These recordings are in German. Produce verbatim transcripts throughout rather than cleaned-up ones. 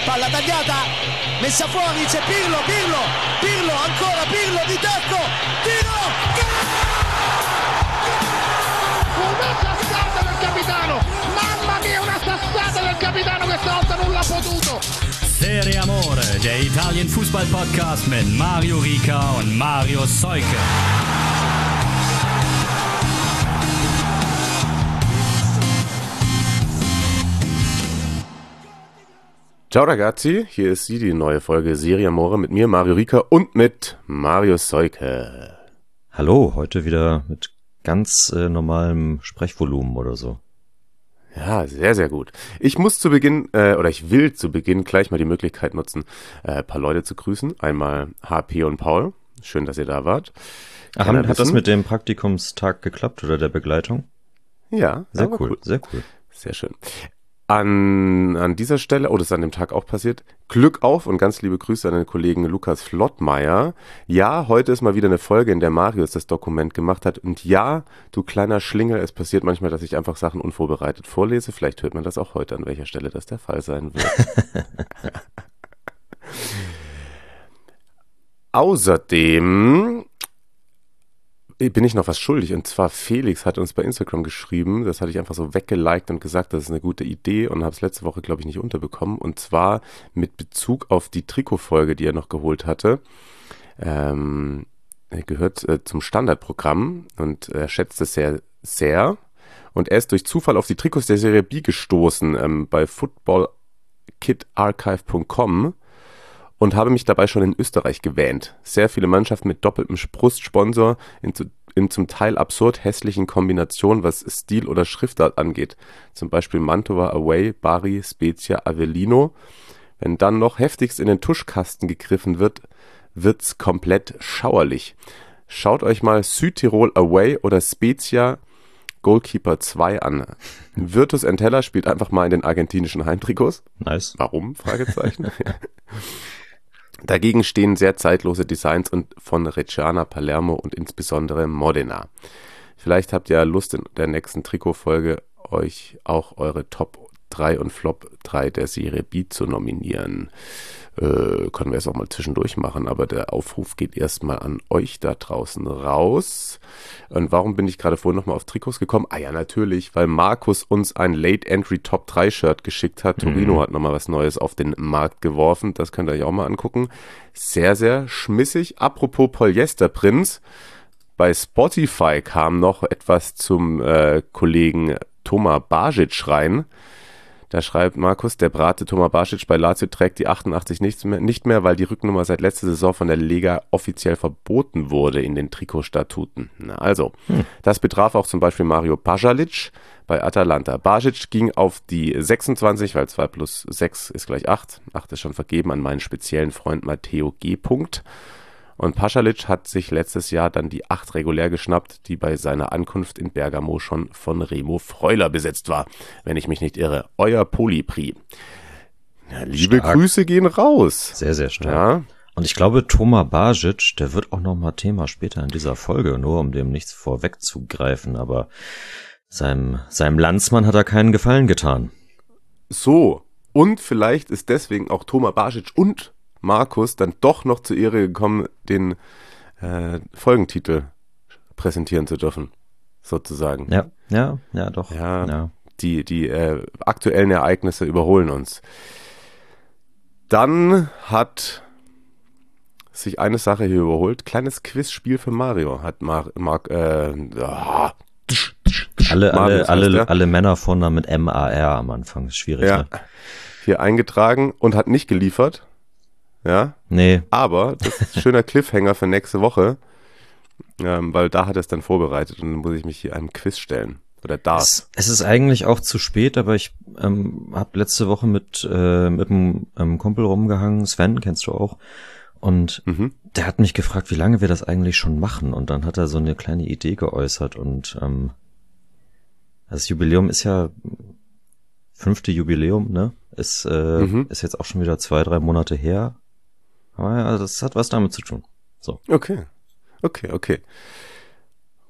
palla tagliata, messa fuori, c'è Pirlo, Pirlo, Pirlo, ancora Pirlo di tacco, tiro, una sassata del capitano, mamma mia, una sassata del capitano, questa volta non l'ha potuto. Serie Amore, der Italien-Fußball-Podcast mit Mario Rica und Mario Seuke. Ciao ragazzi, hier ist sie, die neue Folge Serie Amore mit mir, Mario Rica, und mit Mario Seuke. Hallo, heute wieder mit ganz äh, normalem Sprechvolumen oder so. Ja, sehr, sehr gut. Ich muss zu Beginn, äh, oder ich will zu Beginn gleich mal die Möglichkeit nutzen, äh, ein paar Leute zu grüßen. Einmal H P und Paul. Schön, dass ihr da wart. Ach, hat wissen. das mit dem Praktikumstag geklappt oder der Begleitung? Ja, sehr cool, cool, sehr cool. Sehr schön. An, an dieser Stelle, oh, das ist an dem Tag auch passiert, Glück auf und ganz liebe Grüße an den Kollegen Lukas Flottmeier. Ja, heute ist mal wieder eine Folge, in der Marius das Dokument gemacht hat. Und ja, du kleiner Schlingel, es passiert manchmal, dass ich einfach Sachen unvorbereitet vorlese. Vielleicht hört man das auch heute, an welcher Stelle das der Fall sein wird. Außerdem bin ich noch was schuldig, und zwar Felix hat uns bei Instagram geschrieben, das hatte ich einfach so weggeliked und gesagt, das ist eine gute Idee, und habe es letzte Woche, glaube ich, nicht unterbekommen, und zwar mit Bezug auf die Trikotfolge, die er noch geholt hatte. Ähm, er gehört äh, zum Standardprogramm und er schätzt es sehr, sehr, und er ist durch Zufall auf die Trikots der Serie B gestoßen ähm, bei football kit archive punkt com und habe mich dabei schon in Österreich gewähnt. Sehr viele Mannschaften mit doppeltem Brustsponsor in, in zum Teil absurd hässlichen Kombinationen, was Stil oder Schriftart angeht. Zum Beispiel Mantova Away, Bari, Spezia, Avellino. Wenn dann noch heftigst in den Tuschkasten gegriffen wird, wird's komplett schauerlich. Schaut euch mal Südtirol Away oder Spezia Goalkeeper zwei an. Virtus Entella spielt einfach mal in den argentinischen Heimtrikots. Nice. Warum? Fragezeichen. Dagegen stehen sehr zeitlose Designs und von Reggiana, Palermo und insbesondere Modena. Vielleicht habt ihr Lust, in der nächsten Trikotfolge euch auch eure Top drei und Flop drei der Serie B zu nominieren. Äh, können wir es auch mal zwischendurch machen, aber der Aufruf geht erstmal an euch da draußen raus. Und warum bin ich gerade vorhin nochmal auf Trikots gekommen? Ah ja, natürlich, weil Markus uns ein Late Entry Top drei Shirt geschickt hat. Mhm. Torino hat nochmal was Neues auf den Markt geworfen. Das könnt ihr euch auch mal angucken. Sehr, sehr schmissig. Apropos Polyesterprinz. Bei Spotify kam noch etwas zum äh, Kollegen Toma Basic rein. Da schreibt Markus, der Brate Toma Basic bei Lazio trägt die achtundachtzig nicht mehr, nicht mehr, weil die Rückennummer seit letzter Saison von der Lega offiziell verboten wurde in den Trikotstatuten. Na also, hm. Das betraf auch zum Beispiel Mario Pasalic bei Atalanta. Basic ging auf die sechsundzwanzig, weil zwei plus sechs ist gleich acht. acht ist schon vergeben an meinen speziellen Freund Matteo G. Und Pasalic hat sich letztes Jahr dann die acht regulär geschnappt, die bei seiner Ankunft in Bergamo schon von Remo Freuler besetzt war. Wenn ich mich nicht irre. Euer Polypri. Ja, liebe stark. Grüße gehen raus. Sehr, sehr stark. Ja. Und ich glaube, Toma Basic, der wird auch nochmal Thema später in dieser Folge, nur um dem nichts vorwegzugreifen. Aber seinem, seinem Landsmann hat er keinen Gefallen getan. So. Und vielleicht ist deswegen auch Toma Basic und Markus dann doch noch zur Ehre gekommen, den äh, Folgentitel präsentieren zu dürfen, sozusagen. Ja, ja, ja, doch. Ja, ja. Die, die äh, aktuellen Ereignisse überholen uns. Dann hat sich eine Sache hier überholt. Kleines Quizspiel für Mario hat Mar- Mark, äh, ah, alle, alle, alle, alle Männer vorne mit M A R am Anfang. Ist schwierig, ja, ne? Hier eingetragen und hat nicht geliefert. Ja, nee. Aber das ist ein schöner Cliffhanger für nächste Woche, ähm, weil da hat er es dann vorbereitet und dann muss ich mich hier einem Quiz stellen. Oder darf. Es, es ist eigentlich auch zu spät, aber ich ähm, habe letzte Woche mit, äh, mit einem ähm, Kumpel rumgehangen, Sven, kennst du auch, und mhm. der hat mich gefragt, wie lange wir das eigentlich schon machen, und dann hat er so eine kleine Idee geäußert, und ähm, das Jubiläum ist ja fünfte Jubiläum, ne? Ist, äh, mhm. ist jetzt auch schon wieder zwei, drei Monate her. Aber ja, das hat was damit zu tun. So. Okay, okay, okay.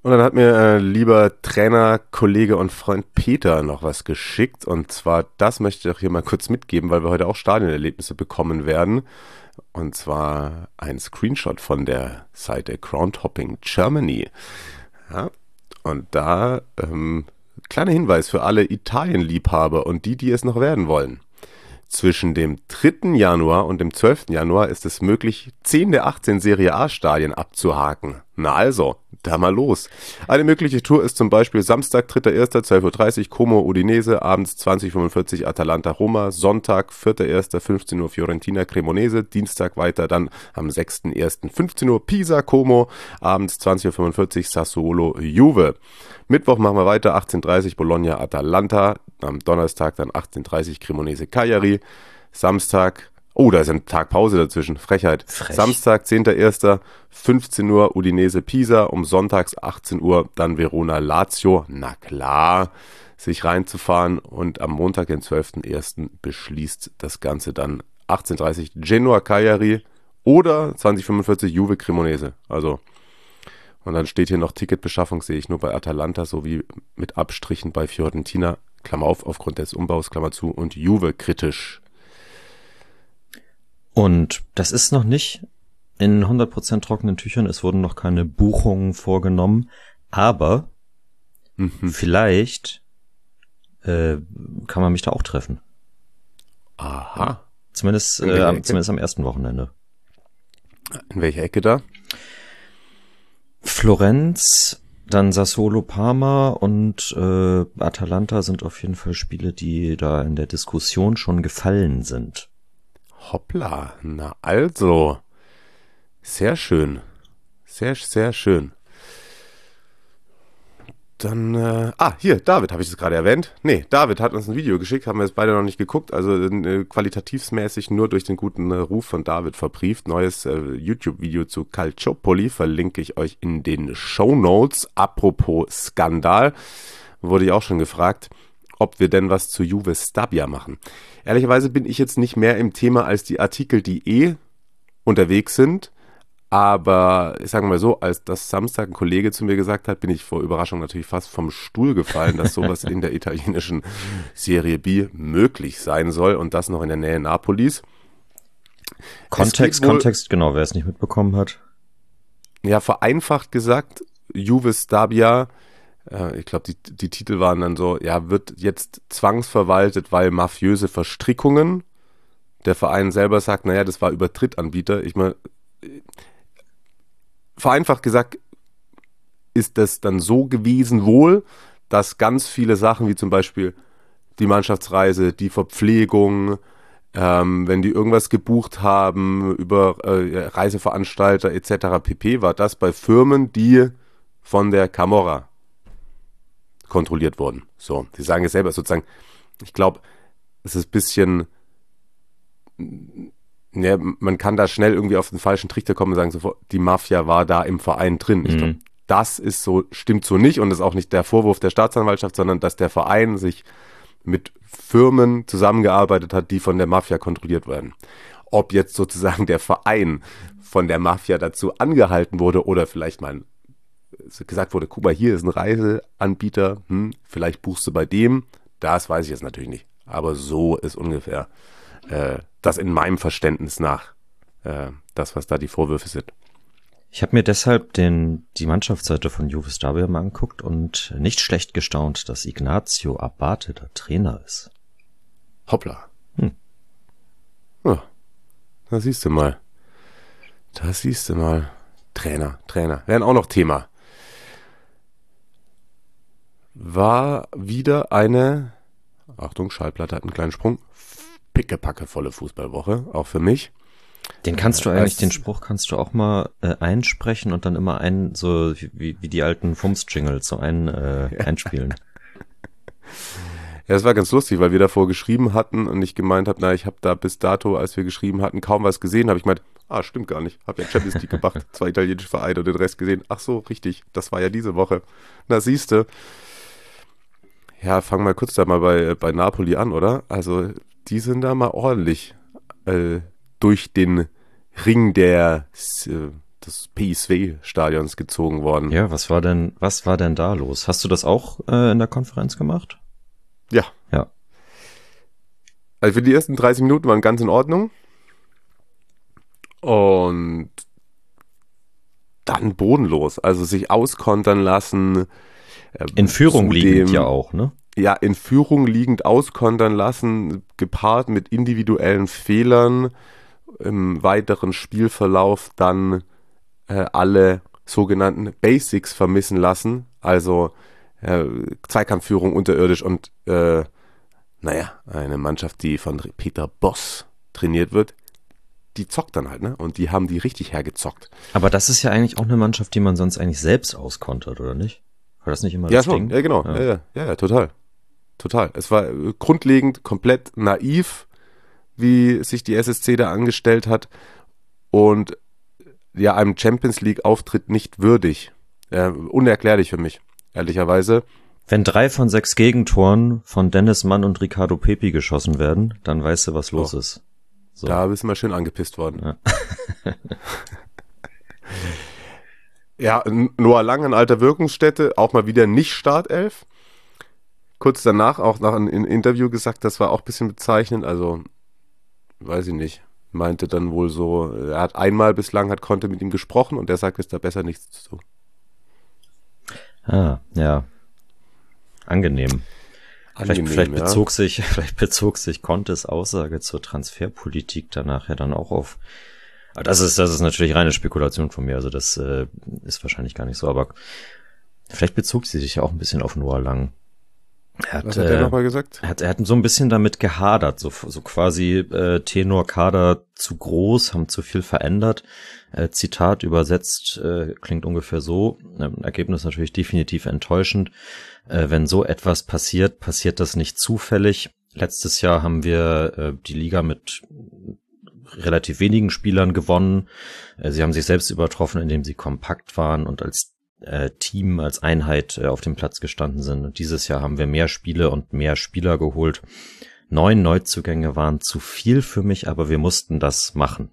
Und dann hat mir äh, lieber Trainer, Kollege und Freund Peter noch was geschickt. Und zwar, das möchte ich auch hier mal kurz mitgeben, weil wir heute auch Stadionerlebnisse bekommen werden. Und zwar ein Screenshot von der Seite Groundhopping Germany. Ja, und da, ähm, kleiner Hinweis für alle Italien-Liebhaber und die, die es noch werden wollen. Zwischen dem dritten Januar und dem zwölften Januar ist es möglich, zehn der achtzehn Serie A-Stadien abzuhaken. Na also, da mal los. Eine mögliche Tour ist zum Beispiel Samstag, dritter erster zwölf Uhr dreißig Como Udinese, abends zwanzig Uhr fünfundvierzig Atalanta Roma, Sonntag, vierter erster fünfzehn Uhr Fiorentina Cremonese, Dienstag weiter dann am sechster erster fünfzehn Uhr Pisa Como, abends zwanzig Uhr fünfundvierzig Sassuolo Juve. Mittwoch machen wir weiter, achtzehn Uhr dreißig Bologna Atalanta, am Donnerstag dann achtzehn Uhr dreißig Cremonese Cagliari, Samstag, oh, da ist ein Tag Pause dazwischen, Frechheit. Frech. Samstag, zehnter erster fünfzehn Uhr Udinese Pisa, um sonntags achtzehn Uhr dann Verona Lazio, na klar, sich reinzufahren, und am Montag, den zwölfter erster beschließt das Ganze dann achtzehn Uhr dreißig Genoa Cagliari oder zwanzig Uhr fünfundvierzig Juve Cremonese, also. Und dann steht hier noch Ticketbeschaffung, sehe ich nur bei Atalanta sowie mit Abstrichen bei Fiorentina, Klammer auf, aufgrund des Umbaus, Klammer zu, und Juve kritisch. Und das ist noch nicht in hundert Prozent trockenen Tüchern, es wurden noch keine Buchungen vorgenommen, aber mhm. vielleicht äh, kann man mich da auch treffen. Aha. Zumindest, äh, zumindest am ersten Wochenende. In welcher Ecke da? Florenz, dann Sassuolo Parma und äh, Atalanta sind auf jeden Fall Spiele, die da in der Diskussion schon gefallen sind. Hoppla, na also, sehr schön, sehr, sehr schön. Dann, äh, ah, hier, David, habe ich das gerade erwähnt? Nee, David hat uns ein Video geschickt, haben wir jetzt beide noch nicht geguckt, also äh, qualitativsmäßig nur durch den guten äh, Ruf von David verbrieft. Neues äh, YouTube-Video zu Calciopoli verlinke ich euch in den Shownotes. Apropos Skandal, wurde ich auch schon gefragt, ob wir denn was zu Juve Stabia machen. Ehrlicherweise bin ich jetzt nicht mehr im Thema als die Artikel, die eh unterwegs sind. Aber ich sage mal so, als das Samstag ein Kollege zu mir gesagt hat, bin ich vor Überraschung natürlich fast vom Stuhl gefallen, dass sowas in der italienischen Serie B möglich sein soll, und das noch in der Nähe Napolis. Kontext, wohl, Kontext, genau, wer es nicht mitbekommen hat. Ja, vereinfacht gesagt, Juve Stabia, äh, ich glaube, die, die Titel waren dann so, ja, wird jetzt zwangsverwaltet, weil mafiöse Verstrickungen. Der Verein selber sagt, naja, das war über Drittanbieter. Ich meine, vereinfacht gesagt ist das dann so gewesen wohl, dass ganz viele Sachen wie zum Beispiel die Mannschaftsreise, die Verpflegung, ähm, wenn die irgendwas gebucht haben über äh, Reiseveranstalter et cetera pp., war das bei Firmen, die von der Camorra kontrolliert wurden. So, sie sagen es selber sozusagen, ich glaube, es ist ein bisschen... Ja, man kann da schnell irgendwie auf den falschen Trichter kommen und sagen, sofort, die Mafia war da im Verein drin. Ich glaube, das ist so, stimmt so nicht, und das ist auch nicht der Vorwurf der Staatsanwaltschaft, sondern dass der Verein sich mit Firmen zusammengearbeitet hat, die von der Mafia kontrolliert werden. Ob jetzt sozusagen der Verein von der Mafia dazu angehalten wurde oder vielleicht mal gesagt wurde, guck mal, hier ist ein Reiseanbieter, hm, vielleicht buchst du bei dem, das weiß ich jetzt natürlich nicht. Aber so ist ungefähr äh, das in meinem Verständnis nach, äh, das, was da die Vorwürfe sind. Ich habe mir deshalb den die Mannschaftsseite von Juve Stabia mal angeguckt und nicht schlecht gestaunt, dass Ignazio Abate der Trainer ist. Hoppla. Hm. Ja, da siehst du mal. Da siehst du mal. Trainer, Trainer. Wären auch noch Thema. War wieder eine, Achtung, Schallplatte hat einen kleinen Sprung, pickepackevolle Fußballwoche, auch für mich. Den kannst du eigentlich, Als, den Spruch kannst du auch mal äh, einsprechen und dann immer ein, so wie, wie die alten Fums-Jingles, so ein, äh, ja. einspielen. Ja, es war ganz lustig, weil wir davor geschrieben hatten und ich gemeint habe, na, ich habe da bis dato, als wir geschrieben hatten, kaum was gesehen, habe ich gemeint, ah, stimmt gar nicht, habe ja Champions League gemacht, zwei italienische Vereine und den Rest gesehen. Ach so, richtig, das war ja diese Woche. Na, siehste. Ja, fangen wir kurz da mal bei, bei Napoli an, oder? Also, die sind da mal ordentlich äh, durch den Ring der, äh, des P S V-Stadions gezogen worden. Ja, was war denn, was war denn da los? Hast du das auch äh, in der Konferenz gemacht? Ja. Ja. Also für die ersten dreißig Minuten waren ganz in Ordnung. Und dann bodenlos. Also sich auskontern lassen. Äh, in Führung zudem, liegend ja auch, ne? Ja, in Führung liegend auskontern lassen, gepaart mit individuellen Fehlern. Im weiteren Spielverlauf dann äh, alle sogenannten Basics vermissen lassen. Also äh, Zweikampfführung unterirdisch und äh, naja, eine Mannschaft, die von Peter Bosz trainiert wird, die zockt dann halt, ne? Und die haben die richtig hergezockt. Aber das ist ja eigentlich auch eine Mannschaft, die man sonst eigentlich selbst auskontert, oder nicht? War das nicht immer ja, das schon. Ding? Ja, genau. Ja. Ja, ja, ja, ja, total. Total. Es war äh, grundlegend komplett naiv, wie sich die S S C da angestellt hat und ja, einem Champions League-Auftritt nicht würdig. Äh, unerklärlich für mich, ehrlicherweise. Wenn drei von sechs Gegentoren von Dennis Mann und Ricardo Pepi geschossen werden, dann weißt du, was los oh. ist. So. Da bist du mal schön angepisst worden. Ja, ja, Noah Lang in alter Wirkungsstätte, auch mal wieder nicht Startelf. Kurz danach auch nach einem Interview gesagt, das war auch ein bisschen bezeichnend, also weiß ich nicht. Meinte dann wohl so, er hat einmal bislang, hat Conte mit ihm gesprochen und der sagt, ist da besser nichts zu. Ah, ja. Angenehm. Angenehm, vielleicht, vielleicht ja. bezog sich, vielleicht bezog sich Contes Aussage zur Transferpolitik danach ja dann auch auf. Aber das ist, das ist natürlich reine Spekulation von mir. Also das äh, ist wahrscheinlich gar nicht so. Aber vielleicht bezog sie sich ja auch ein bisschen auf Noah Lang. Er hat, Was hat er äh, nochmal gesagt? Er hat, er hat so ein bisschen damit gehadert, so, so quasi äh, Tenor-Kader zu groß, haben zu viel verändert. Äh, Zitat übersetzt äh, klingt ungefähr so. Äh, Ergebnis natürlich definitiv enttäuschend. Äh, wenn so etwas passiert, passiert das nicht zufällig. Letztes Jahr haben wir äh, die Liga mit relativ wenigen Spielern gewonnen. Äh, sie haben sich selbst übertroffen, indem sie kompakt waren und als Team, als Einheit auf dem Platz gestanden sind. Und dieses Jahr haben wir mehr Spiele und mehr Spieler geholt. Neun Neuzugänge waren zu viel für mich, aber wir mussten das machen.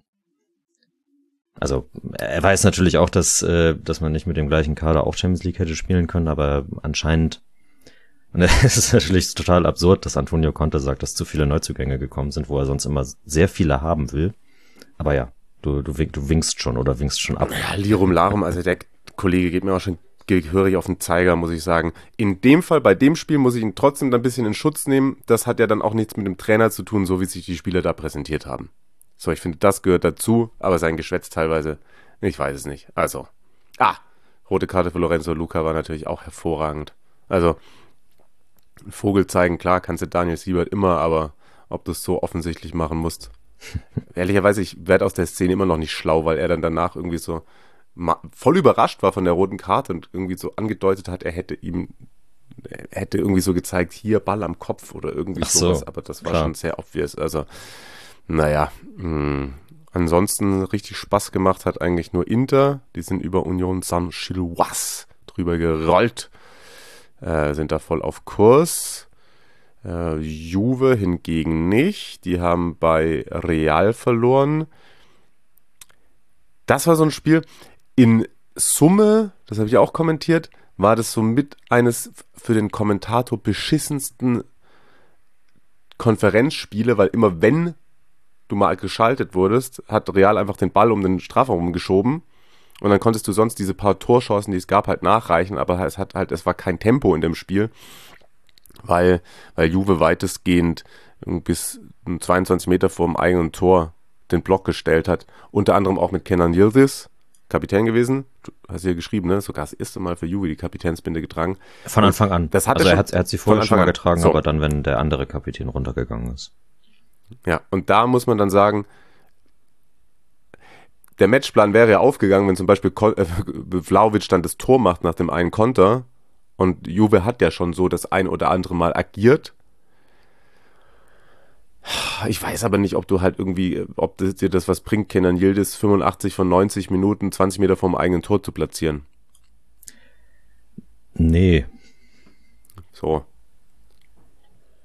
Also er weiß natürlich auch, dass dass man nicht mit dem gleichen Kader auch Champions League hätte spielen können, aber anscheinend, und es ist natürlich total absurd, dass Antonio Conte sagt, dass zu viele Neuzugänge gekommen sind, wo er sonst immer sehr viele haben will. Aber ja, du du, du winkst schon oder winkst schon ab. Ja, Lirum Larum, also der Kollege geht mir auch schon gehörig auf den Zeiger, muss ich sagen. In dem Fall, bei dem Spiel, muss ich ihn trotzdem ein bisschen in Schutz nehmen. Das hat ja dann auch nichts mit dem Trainer zu tun, so wie sich die Spieler da präsentiert haben. So, ich finde, das gehört dazu, aber sein Geschwätz teilweise, ich weiß es nicht. Also, ah, rote Karte für Lorenzo Luca war natürlich auch hervorragend. Also, Vogel zeigen, klar, kannst du Daniel Siebert immer, aber ob du es so offensichtlich machen musst. Ehrlicherweise, ich werde aus der Szene immer noch nicht schlau, weil er dann danach irgendwie so voll überrascht war von der roten Karte und irgendwie so angedeutet hat, er hätte ihm, er hätte irgendwie so gezeigt, hier Ball am Kopf oder irgendwie Ach sowas, so, aber das war klar. schon sehr obvious. Also, naja, mh. ansonsten richtig Spaß gemacht hat eigentlich nur Inter, die sind über Union Saint-Gilloise drüber gerollt, äh, sind da voll auf Kurs. Äh, Juve hingegen nicht, die haben bei Real verloren. Das war so ein Spiel, in Summe, das habe ich auch kommentiert, war das so mit eines für den Kommentator beschissensten Konferenzspiele, weil immer wenn du mal geschaltet wurdest, hat Real einfach den Ball um den Strafraum geschoben und dann konntest du sonst diese paar Torchancen, die es gab, halt nachreichen, aber es hat halt, es war kein Tempo in dem Spiel, weil, weil Juve weitestgehend bis zweiundzwanzig Meter vor dem eigenen Tor den Block gestellt hat, unter anderem auch mit Kenan Yildiz, Kapitän gewesen, du hast ja geschrieben, ne? Sogar das erste Mal für Juve die Kapitänsbinde getragen. Von Anfang an. Das hat also er, er, hat, er hat sie vorher schon mal getragen, so. Aber dann, wenn der andere Kapitän runtergegangen ist. Ja, und da muss man dann sagen, der Matchplan wäre ja aufgegangen, wenn zum Beispiel äh, Vlahovic dann das Tor macht nach dem einen Konter und Juve hat ja schon so das ein oder andere Mal agiert. Ich weiß aber nicht, ob du halt irgendwie, ob das, dir das was bringt, Kenan Yildiz fünfundachtzig von neunzig Minuten, zwanzig Meter vom eigenen Tor zu platzieren. Nee. So.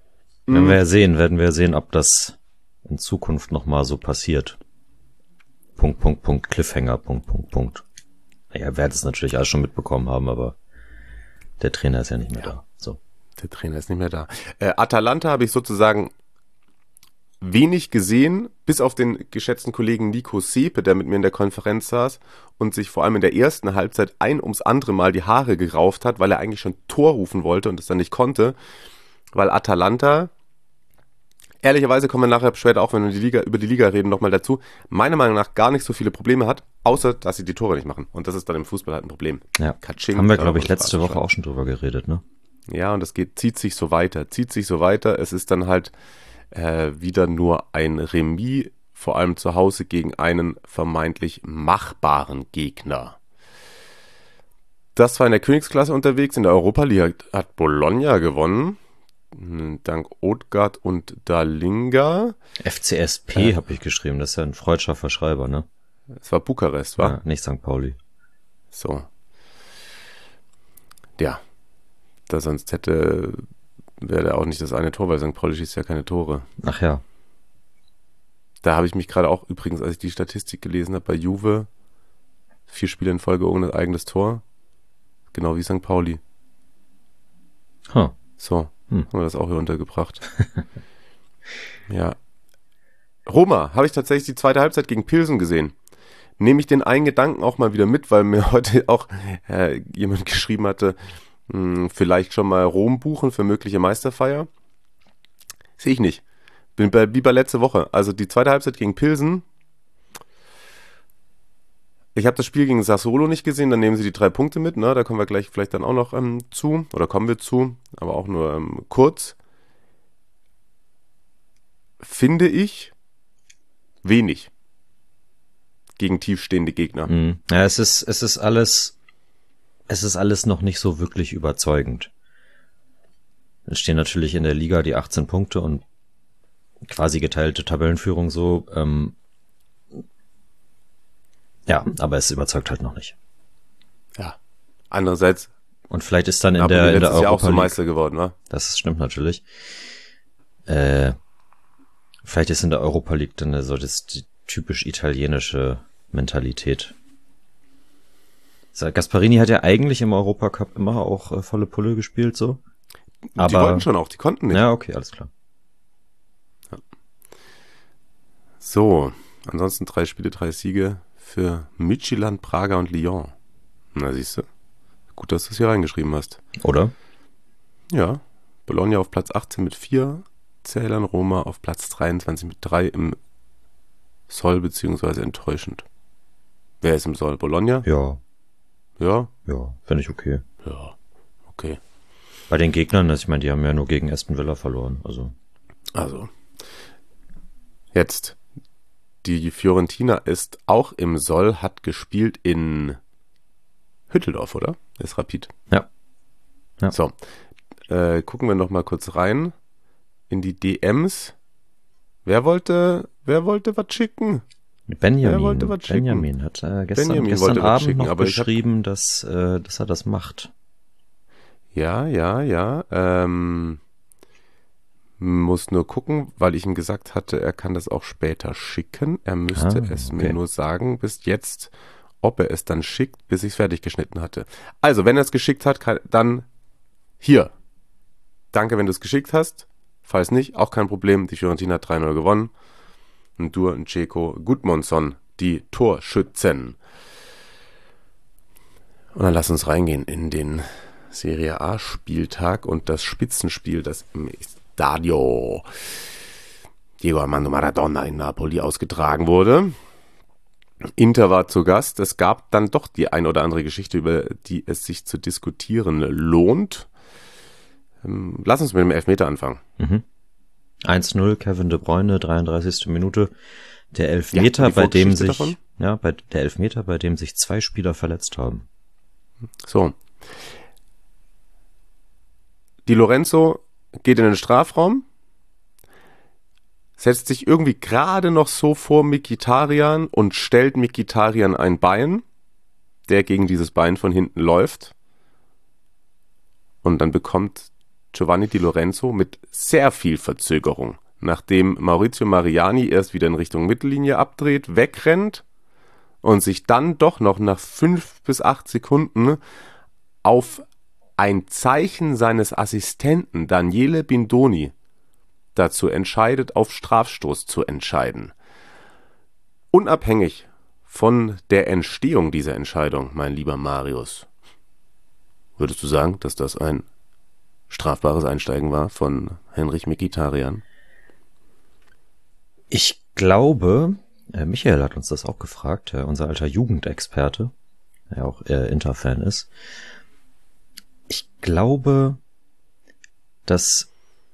Werden wir ja sehen, werden wir sehen, ob das in Zukunft nochmal so passiert. Punkt, Punkt, Punkt, Cliffhanger, Punkt, Punkt, Punkt. Naja, wer es natürlich alles schon mitbekommen haben, aber der Trainer ist ja nicht mehr ja. da. So. Der Trainer ist nicht mehr da. Äh, Atalanta habe ich sozusagen wenig gesehen, bis auf den geschätzten Kollegen Nico Sepe, der mit mir in der Konferenz saß und sich vor allem in der ersten Halbzeit ein ums andere Mal die Haare gerauft hat, weil er eigentlich schon Tor rufen wollte und es dann nicht konnte, weil Atalanta, ehrlicherweise kommen wir nachher später auch, wenn wir die Liga, über die Liga reden, nochmal dazu, meiner Meinung nach gar nicht so viele Probleme hat, außer dass sie die Tore nicht machen. Und das ist dann im Fußball halt ein Problem. Ja, Katsching, haben wir, glaube ich, letzte Woche auch schon drüber geredet, ne? Ja, und das geht, zieht sich so weiter, zieht sich so weiter. Es ist dann halt äh, wieder nur ein Remis, vor allem zu Hause gegen einen vermeintlich machbaren Gegner. Das war in der Königsklasse unterwegs. In der Europa League hat Bologna gewonnen. Dank Odgaard und Dalinga. F C S P äh, habe ich geschrieben. Das ist ja ein freudscher Verschreiber, ne? Es war Bukarest, war? Ja, nicht Sankt Pauli. So. Ja. Da sonst hätte, wäre da auch nicht das eine Tor, weil Sankt Pauli schießt ja keine Tore. Ach ja. Da habe ich mich gerade auch, übrigens, als ich die Statistik gelesen habe, bei Juve, vier Spiele in Folge ohne eigenes Tor. Genau wie Sankt Pauli. Huh. So, hm. haben wir das auch hier untergebracht. Ja. Roma, habe ich tatsächlich die zweite Halbzeit gegen Pilsen gesehen. Nehme ich den einen Gedanken auch mal wieder mit, weil mir heute auch äh, jemand geschrieben hatte, mh, vielleicht schon mal Rom buchen für mögliche Meisterfeier. Sehe ich nicht. Bin bei, wie bei letzte Woche. Also die zweite Halbzeit gegen Pilsen. Ich habe das Spiel gegen Sassuolo nicht gesehen, dann nehmen sie die drei Punkte mit, ne? Da kommen wir gleich vielleicht dann auch noch ähm, zu, oder kommen wir zu, aber auch nur ähm, kurz. Finde ich wenig gegen tiefstehende Gegner. Mhm. Ja, es ist, es ist alles, es ist alles noch nicht so wirklich überzeugend. Es stehen natürlich in der Liga die achtzehn Punkte und quasi geteilte Tabellenführung so, ähm, ja, aber es überzeugt halt noch nicht. Ja. Andererseits. Und vielleicht ist dann in der, in der Europa Jahr auch so League, Meister geworden, wa? Das stimmt natürlich. Äh, vielleicht ist in der Europa League dann so das die typisch italienische Mentalität. Gasparini hat ja eigentlich im Europacup immer auch äh, volle Pulle gespielt, so. Aber, die wollten schon auch, die konnten nicht. Ja, okay, alles klar. Ja. So, ansonsten drei Spiele, drei Siege für Midtjylland, Praga und Lyon. Na, siehst du. Gut, dass du es hier reingeschrieben hast. Oder? Ja. Bologna auf Platz achtzehn mit vier Zählern, Roma auf Platz dreiundzwanzig mit drei im Soll, beziehungsweise enttäuschend. Wer ist im Soll? Bologna? Ja. Ja? Ja, finde ich okay. Ja, okay. Bei den Gegnern, ich meine, die haben ja nur gegen Aston Villa verloren, also. Also. Jetzt. Die Fiorentina ist auch im Soll, hat gespielt in Hütteldorf, oder? Ist Rapid. Ja. ja. So. Äh, gucken wir noch mal kurz rein in die D Ms. Wer wollte, wer wollte was schicken? Benjamin. Wer wollte was schicken? Benjamin hat äh, gestern, Benjamin gestern Abend schicken, noch aber geschrieben, dass, äh, dass er das macht. Ja, ja, ja. Ähm, muss nur gucken, weil ich ihm gesagt hatte, er kann das auch später schicken. Er müsste ah, es okay. mir nur sagen, bis jetzt, ob er es dann schickt, bis ich es fertig geschnitten hatte. Also, wenn er es geschickt hat, kann, dann hier. Danke, wenn du es geschickt hast. Falls nicht, auch kein Problem. Die Fiorentina hat drei null gewonnen. Und Dur und Dzeko Gudmundsson, die Torschützen. Und dann lass uns reingehen in den Serie A Spieltag und das Spitzenspiel, das im Stadio Diego Armando Maradona in Napoli ausgetragen wurde. Inter war zu Gast. Es gab dann doch die ein oder andere Geschichte, über die es sich zu diskutieren lohnt. Lass uns mit dem Elfmeter anfangen. Mhm. eins null, Kevin De Bruyne, dreiunddreißigste Minute. Der Elfmeter, ja, bei dem sich, davon? ja, bei der Elfmeter, bei dem sich zwei Spieler verletzt haben. So. Di Lorenzo geht in den Strafraum, setzt sich irgendwie gerade noch so vor Mkhitaryan und stellt Mkhitaryan ein Bein, der gegen dieses Bein von hinten läuft. Und dann bekommt Giovanni Di Lorenzo mit sehr viel Verzögerung, nachdem Maurizio Mariani erst wieder in Richtung Mittellinie abdreht, wegrennt, und sich dann doch noch nach fünf bis acht Sekunden auf ein Zeichen seines Assistenten Daniele Bindoni dazu entscheidet, auf Strafstoß zu entscheiden. Unabhängig von der Entstehung dieser Entscheidung, mein lieber Marius, würdest du sagen, dass das ein strafbares Einsteigen war von Henrich Mkhitaryan? Ich glaube, äh, Michael hat uns das auch gefragt, äh, unser alter Jugendexperte, der auch äh, Inter-Fan ist. Ich glaube, dass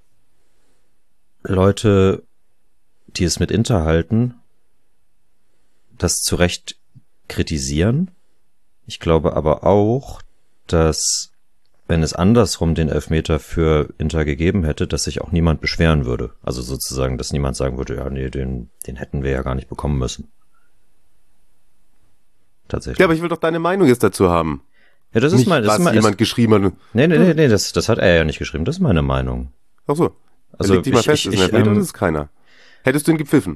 Leute, die es mit Inter halten, das zu Recht kritisieren. Ich glaube aber auch, dass, wenn es andersrum den Elfmeter für Inter gegeben hätte, dass sich auch niemand beschweren würde. Also sozusagen, dass niemand sagen würde, ja, nee, den, den hätten wir ja gar nicht bekommen müssen. Tatsächlich. Ja, aber ich will doch deine Meinung jetzt dazu haben. Ja, das ist nicht, mein, das was ist mein, jemand geschrieben hat. Nee, nee, nee, nee, das, das hat er ja nicht geschrieben. Das ist meine Meinung. Ach so. Also, leg dich mal ich, fest, ich, ist ein ich, Elfmeter ähm, oder ist es keiner? Hättest du ihn gepfiffen?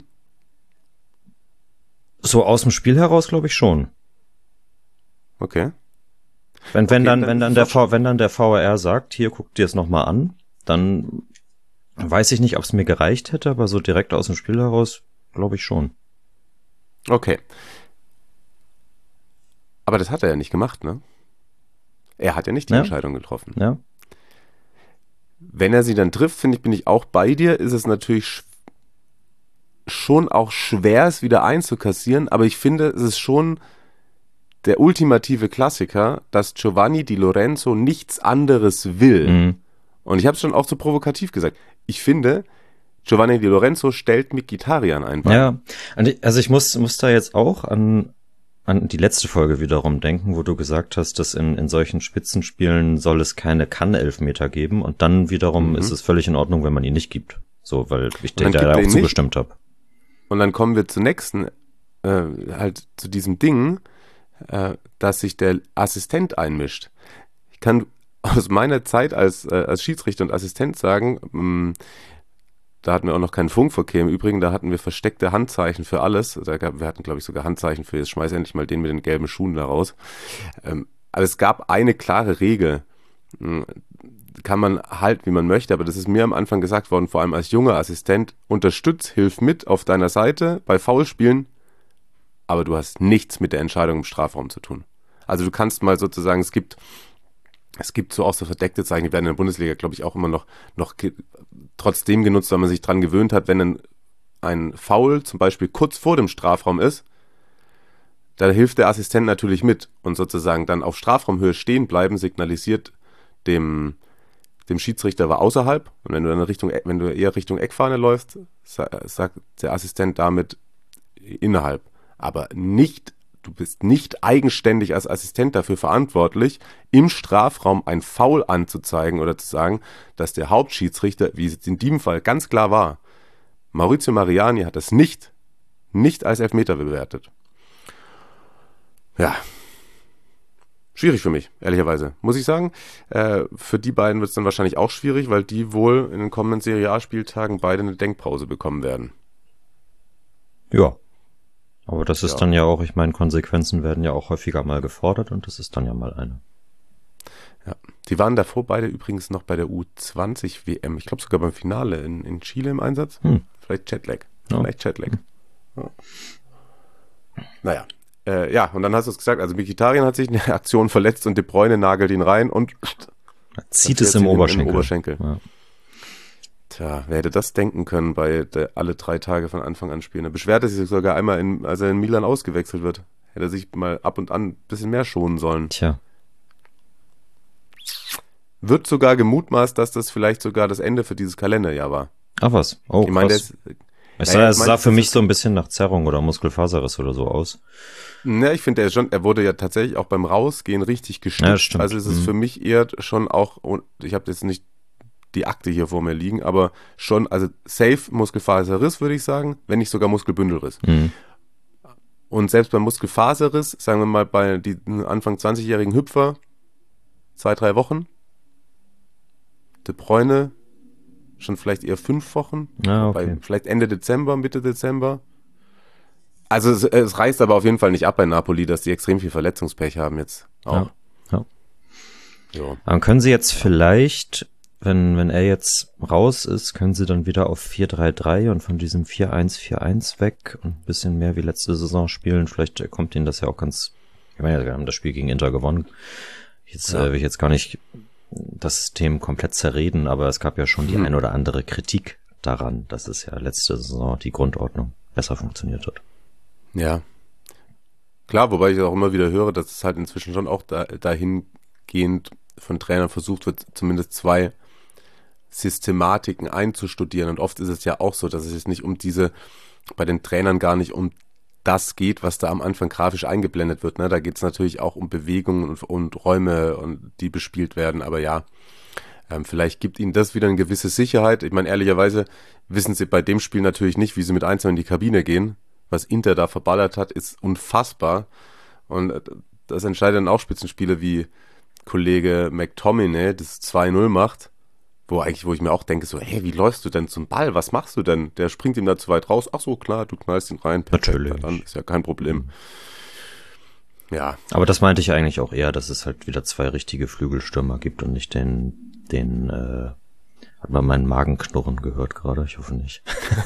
So aus dem Spiel heraus glaube ich schon. Okay. Wenn, wenn Okay, dann, dann wenn ist dann es der doch- V, wenn dann der V A R sagt, hier, guck dir es nochmal an, dann weiß ich nicht, ob es mir gereicht hätte, aber so direkt aus dem Spiel heraus glaube ich schon. Okay. Aber das hat er ja nicht gemacht, ne? Er hat ja nicht die Ja. Entscheidung getroffen. Ja. Wenn er sie dann trifft, finde ich, bin ich auch bei dir, ist es natürlich sch- schon auch schwer, es wieder einzukassieren, aber ich finde, es ist schon der ultimative Klassiker, dass Giovanni Di Lorenzo nichts anderes will. Mhm. Und ich habe es schon auch so provokativ gesagt. Ich finde, Giovanni Di Lorenzo stellt Mkhitaryan ein Bein. Ja. Und ich- Also ich muss, muss da jetzt auch an, an die letzte Folge wiederum denken, wo du gesagt hast, dass in, in solchen Spitzenspielen soll es keine Kann-Elfmeter geben und dann wiederum Mhm. ist es völlig in Ordnung, wenn man ihn nicht gibt. So, weil ich dann da gibt er auch ihn nicht. zugestimmt habe. Und dann kommen wir zur nächsten, äh, halt zu diesem Ding, äh, dass sich der Assistent einmischt. Ich kann aus meiner Zeit als, äh, als Schiedsrichter und Assistent sagen, mh, da hatten wir auch noch keinen Funkverkehr. Im Übrigen, da hatten wir versteckte Handzeichen für alles. Da gab, wir hatten, glaube ich, sogar Handzeichen für, jetzt schmeiß endlich mal den mit den gelben Schuhen da raus. Ähm, aber es gab eine klare Regel. Mh, kann man halt, wie man möchte, aber das ist mir am Anfang gesagt worden, vor allem als junger Assistent, unterstütz, hilf mit auf deiner Seite bei Foulspielen, aber du hast nichts mit der Entscheidung im Strafraum zu tun. Also du kannst mal sozusagen, es gibt es gibt so auch so verdeckte Zeichen, die werden in der Bundesliga, glaube ich, auch immer noch, noch ge- trotzdem genutzt, weil man sich dran gewöhnt hat, wenn ein, ein Foul zum Beispiel kurz vor dem Strafraum ist, da hilft der Assistent natürlich mit und sozusagen dann auf Strafraumhöhe stehen bleiben, signalisiert dem dem Schiedsrichter war außerhalb und wenn du dann Richtung, wenn du eher Richtung Eckfahne läufst, sa- sagt der Assistent damit innerhalb. Aber nicht, du bist nicht eigenständig als Assistent dafür verantwortlich, im Strafraum ein Foul anzuzeigen oder zu sagen, dass der Hauptschiedsrichter, wie es in diesem Fall ganz klar war, Maurizio Mariani hat das nicht, nicht als Elfmeter bewertet. Ja. Schwierig für mich, ehrlicherweise, muss ich sagen. Äh, für die beiden wird es dann wahrscheinlich auch schwierig, weil die wohl in den kommenden Serie A-Spieltagen beide eine Denkpause bekommen werden. Ja. Aber das ist Ja. dann ja auch, ich meine, Konsequenzen werden ja auch häufiger mal gefordert und das ist dann ja mal eine. Ja. Die waren davor beide übrigens noch bei der U zwanzig W M. Ich glaube sogar beim Finale in, in Chile im Einsatz. Hm. Vielleicht Jetlag. Ja. Vielleicht Jetlag. Ja. Naja. Äh, ja, und dann hast du es gesagt, also Mkhitaryan hat sich in der Aktion verletzt und De Bruyne nagelt ihn rein und Zieht Das es im jetzt im- im Oberschenkel. Oberschenkel. Ja. Tja, wer hätte das denken können bei der, alle drei Tage von Anfang an spielen? Er beschwerte sich sogar einmal, in, als er in Milan ausgewechselt wird. Hätte er sich mal ab und an ein bisschen mehr schonen sollen. Tja. Wird sogar gemutmaßt, dass das vielleicht sogar das Ende für dieses Kalenderjahr war. Ach was. Oh, ich meine, krass. das, Es Naja, sah, ich es mein, sah für das mich ist- so ein bisschen nach Zerrung oder Muskelfaserriss oder so aus. ne, ich finde, er ist schon, er wurde ja tatsächlich auch beim Rausgehen richtig gestützt. Ja, stimmt. Also es ist Mhm. für mich eher schon auch, und ich habe jetzt nicht die Akte hier vor mir liegen, aber schon, also safe Muskelfaserriss, würde ich sagen, wenn nicht sogar Muskelbündelriss. Mhm. Und selbst beim Muskelfaserriss, sagen wir mal bei den Anfang zwanzigjährigen Hüpfer, zwei, drei Wochen. De Bruyne schon vielleicht eher fünf Wochen. Ja, okay. Bei, vielleicht Ende Dezember, Mitte Dezember. Also es, es reißt aber auf jeden Fall nicht ab bei Napoli, dass die extrem viel Verletzungspech haben jetzt auch. Ja, ja. So. Dann können sie jetzt vielleicht, wenn wenn er jetzt raus ist, können sie dann wieder auf vier drei drei und von diesem vier eins vier eins weg und ein bisschen mehr wie letzte Saison spielen. Vielleicht kommt ihnen das ja auch ganz, ich meine, wir haben das Spiel gegen Inter gewonnen. Jetzt ja. äh, will ich jetzt gar nicht das System komplett zerreden, aber es gab ja schon die hm. ein oder andere Kritik daran, dass es ja letzte Saison die Grundordnung besser funktioniert hat. Ja, klar, wobei ich auch immer wieder höre, dass es halt inzwischen schon auch da, dahingehend von Trainern versucht wird, zumindest zwei Systematiken einzustudieren. Und oft ist es ja auch so, dass es jetzt nicht um diese, bei den Trainern gar nicht um das geht, was da am Anfang grafisch eingeblendet wird. Ne? Da geht es natürlich auch um Bewegungen und, und Räume, und die bespielt werden. Aber ja, ähm, vielleicht gibt ihnen das wieder eine gewisse Sicherheit. Ich meine, ehrlicherweise wissen sie bei dem Spiel natürlich nicht, wie sie mit Einzel in die Kabine gehen. Was Inter da verballert hat, ist unfassbar. Und das entscheidet dann auch Spitzenspiele wie Kollege McTominay, das zwei null macht, wo eigentlich, wo ich mir auch denke, so, hey, wie läufst du denn zum Ball? Was machst du denn? Der springt ihm da zu weit raus. Ach so, klar, du knallst ihn rein. Perfekt, natürlich. Dann ist ja kein Problem. Ja. Aber das meinte ich eigentlich auch eher, dass es halt wieder zwei richtige Flügelstürmer gibt und nicht den, den, äh, hat man meinen Magen knurren gehört gerade? Ich hoffe nicht.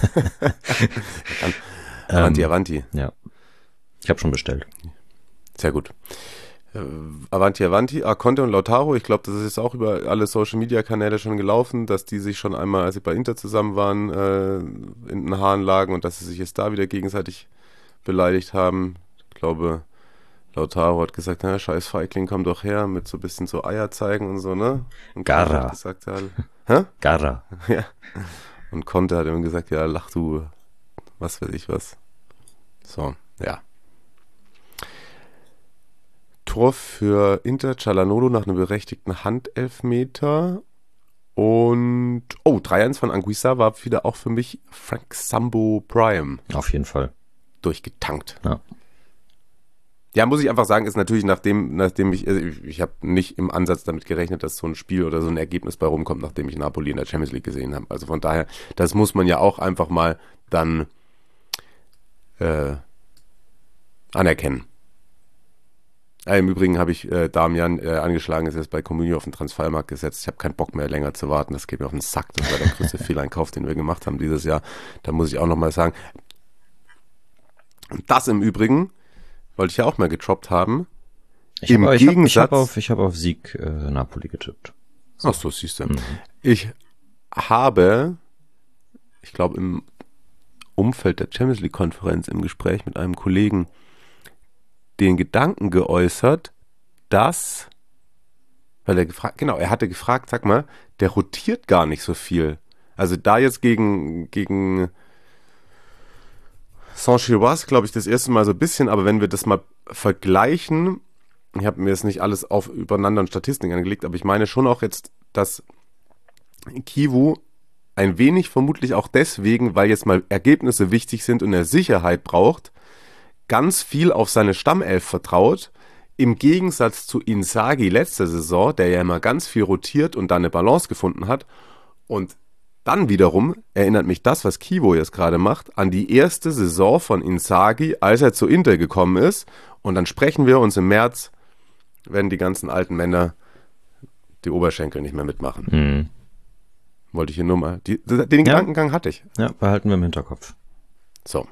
Avanti, Avanti. Ja. Ich habe schon bestellt. Sehr gut. Äh, Avanti, Avanti. Ah, Conte und Lautaro. Ich glaube, das ist jetzt auch über alle Social-Media-Kanäle schon gelaufen, dass die sich schon einmal, als sie bei Inter zusammen waren, äh, in den Haaren lagen und dass sie sich jetzt da wieder gegenseitig beleidigt haben. Ich glaube, Lautaro hat gesagt, na, scheiß Feigling, komm doch her, mit so ein bisschen so Eier zeigen und so, ne? Und Garra. Hat gesagt, ja, hä? Garra. Ja. Und Conte hat immer gesagt, ja, lach du, was weiß ich was. So, ja. Tor für Inter, Çalhanoğlu nach einem berechtigten Handelfmeter. Und, oh, drei eins von Anguissa war wieder auch für mich Frank Sambo Prime. Auf jeden Fall. Durchgetankt. Ja. Ja, muss ich einfach sagen, ist natürlich, nachdem, nachdem ich, also ich, ich habe nicht im Ansatz damit gerechnet, dass so ein Spiel oder so ein Ergebnis bei rumkommt, nachdem ich Napoli in der Champions League gesehen habe. Also von daher, das muss man ja auch einfach mal dann äh, anerkennen. Ja, im Übrigen habe ich äh, Damian äh, angeschlagen, ist jetzt bei Comunio auf den Transfermarkt gesetzt. Ich habe keinen Bock mehr länger zu warten, das geht mir auf den Sack. Das war der größte Fehleinkauf, den wir gemacht haben dieses Jahr. Da muss ich auch nochmal sagen. Und das im Übrigen wollte ich ja auch mal getroppt haben. Ich habe ich hab, ich hab auf, ich hab auf Sieg äh, Napoli getippt. So. Ach so, siehst du. Mhm. Ich habe, ich glaube im Umfeld der Champions League Konferenz im Gespräch mit einem Kollegen den Gedanken geäußert, dass, weil er gefragt, genau, er hatte gefragt, sag mal, der rotiert gar nicht so viel. Also da jetzt gegen, gegen Saint-Gilloise, glaube ich, das erste Mal so ein bisschen, aber wenn wir das mal vergleichen, ich habe mir jetzt nicht alles auf übereinander und Statistiken angelegt, aber ich meine schon auch jetzt, dass Kivu ein wenig vermutlich auch deswegen, weil jetzt mal Ergebnisse wichtig sind und er Sicherheit braucht, ganz viel auf seine Stammelf vertraut, im Gegensatz zu Inzaghi letzte Saison, der ja immer ganz viel rotiert und da eine Balance gefunden hat. Und dann wiederum erinnert mich das, was Kivu jetzt gerade macht, an die erste Saison von Inzaghi, als er zu Inter gekommen ist. Und dann sprechen wir uns im März, wenn die ganzen alten Männer die Oberschenkel nicht mehr mitmachen. Mhm. Wollte ich hier nur mal, die, den ja. Gedankengang hatte ich. Ja, behalten wir im Hinterkopf. So.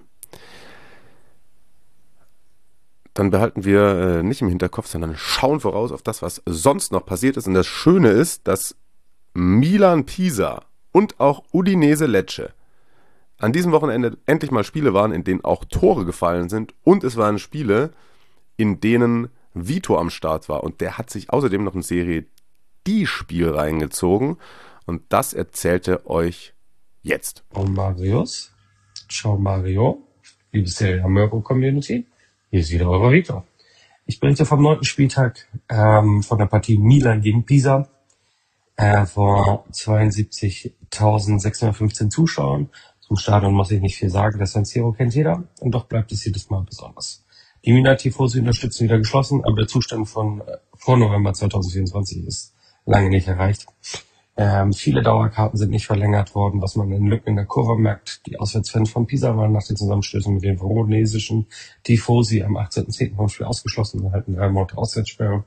Dann behalten wir äh, nicht im Hinterkopf, sondern schauen voraus auf das, was sonst noch passiert ist. Und das Schöne ist, dass Milan Pisa und auch Udinese Lecce an diesem Wochenende endlich mal Spiele waren, in denen auch Tore gefallen sind. Und es waren Spiele, in denen Vito am Start war. Und der hat sich außerdem noch ein Serie D-Spiel reingezogen. Und das erzählte euch jetzt. Ciao Marius. Ciao Mario. Liebe Serie Amero Community. Hier ist wieder euer Vito. Ich berichte vom neunten Spieltag ähm, von der Partie Milan gegen Pisa äh, vor zweiundsiebzigtausendsechshundertfünfzehn Zuschauern. Zum Stadion muss ich nicht viel sagen, das San Siro kennt jeder und doch bleibt es jedes Mal besonders. Die Milan-Tifosi unterstützen wieder geschlossen, aber der Zustand von äh, vor November zweitausendvierundzwanzig ist lange nicht erreicht. Ähm, viele Dauerkarten sind nicht verlängert worden, was man in Lücken in der Kurve merkt. Die Auswärtsfans von Pisa waren nach den Zusammenstößen mit den veronesischen Tifosi am achtzehnten zehnten vom Spiel ausgeschlossen und hatten drei Monate Auswärtssperre.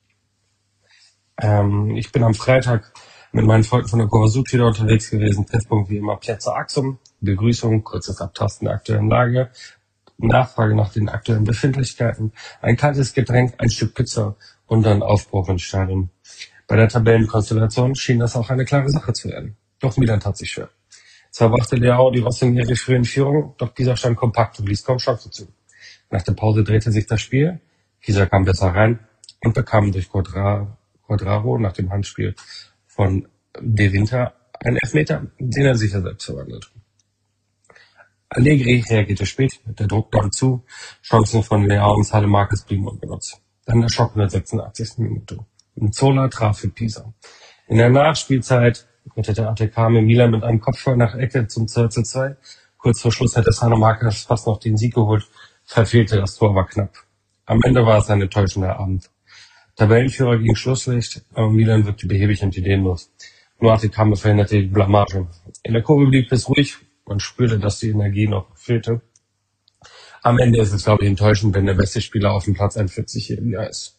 Ähm, ich bin am Freitag mit meinen Freunden von der Kurva Süd wieder unterwegs gewesen. Treffpunkt wie immer Piazza Axum. Begrüßung, kurzes Abtasten der aktuellen Lage, Nachfrage nach den aktuellen Befindlichkeiten, ein kaltes Getränk, ein Stück Pizza und dann Aufbruch ins Stadion. Bei der Tabellenkonstellation schien das auch eine klare Sache zu werden. Doch Milan tat sich schwer. Zwar brachte Leao die Rossiniere früh in Führung, doch Pisa stand kompakt und ließ kaum Chance zu. Nach der Pause drehte sich das Spiel, Pisa kam besser rein und bekam durch Quadra, Quadraro nach dem Handspiel von De Winter einen Elfmeter, den er sicher selbst verwandelt. Allegri reagierte spät, der Druck nahm zu, Chancen von Leao und Salemakis blieben ungenutzt. Dann der Schock in der sechsundachtzigsten Minute. Zola traf für Pisa. In der Nachspielzeit rettete Atekame Milan mit einem Kopfball nach Ecke zum zwei zu zwei. Kurz vor Schluss hätte Salemakis fast noch den Sieg geholt, verfehlte, das Tor war knapp. Am Ende war es ein enttäuschender Abend. Tabellenführer gegen Schlusslicht, aber Milan wirkte behäbig und ideenlos. Nur Atekame verhinderte die Blamage. In der Kurve blieb es ruhig, man spürte, dass die Energie noch fehlte. Am Ende ist es, glaube ich, enttäuschend, wenn der beste Spieler auf dem Platz ein vierzigjähriger ist.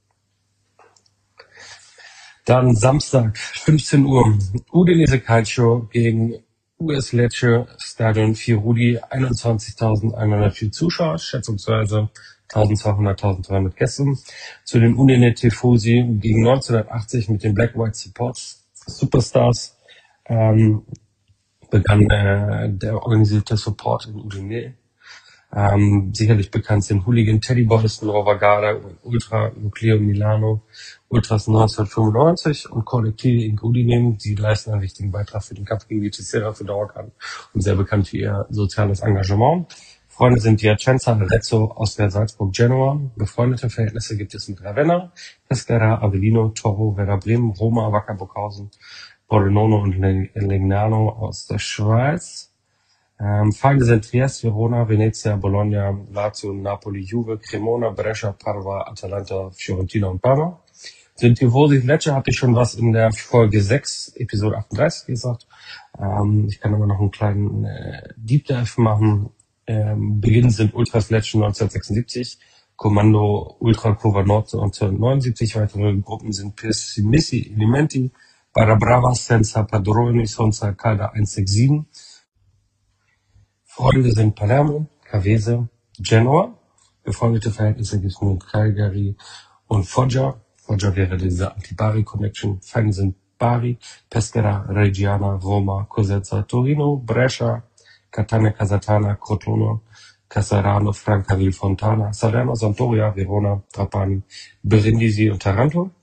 Dann Samstag, fünfzehn Uhr, Udinese Calcio gegen U S Lecce, Stadion Fiorudi, einundzwanzigtausendeinhundertvier Zuschauer, schätzungsweise eintausendzweihundert, eintausenddreihundert Gäste. Zu den Udine Tifosi gegen neunzehnhundertachtzig mit den Black White Supports Superstars ähm, begann äh, der organisierte Support in Udine. Ähm, sicherlich bekannt sind Hooligan Teddy Boys, Nuova Garda, Ultra Nucleo Milano, Ultras neunzehnhundertfünfundneunzig und Kollektive in Udine. Sie leisten einen wichtigen Beitrag für den Kampf gegen die Cesera für Dauerkarten und sehr bekannt für ihr soziales Engagement. Freunde sind Piacenza, Arezzo aus der Salzburg Genoa. Befreundete Verhältnisse gibt es mit Ravenna, Pescara, Avellino, Toro, Werder Bremen, Roma, Wacker Burghausen, Pordenone und Legnano aus der Schweiz. Ähm, Feinde sind Trieste, Verona, Venezia, Bologna, Lazio, Napoli, Juve, Cremona, Brescia, Padova, Atalanta, Fiorentina und Parma. Sind Tifosi Lecce, hatte ich schon was in der Folge sechs, Episode achtunddreißig gesagt. Ähm, ich kann aber noch einen kleinen äh, Deep Dive machen. Ähm, Beginn sind Ultras Lecce neunzehnhundertsechsundsiebzig, Kommando Ultra Cova Nord neunzehnhundertneunundsiebzig, weitere Gruppen sind Pessimisi, Elementi, Barabrava, Senza Padroni, Sonza Calda hundertsiebenundsechzig. Freunde sind Palermo, Cavese, Genoa. Befreundete Verhältnisse gibt es mit Cagliari und Foggia. Foggia wäre diese Anti-Bari-Connection. Feinde sind Bari, Pescara, Reggiana, Roma, Cosenza, Torino, Brescia, Catania, Casatana, Crotone, Casarano, Francaville, Fontana, Salerno, Sampdoria, Verona, Trapani, Brindisi und Taranto.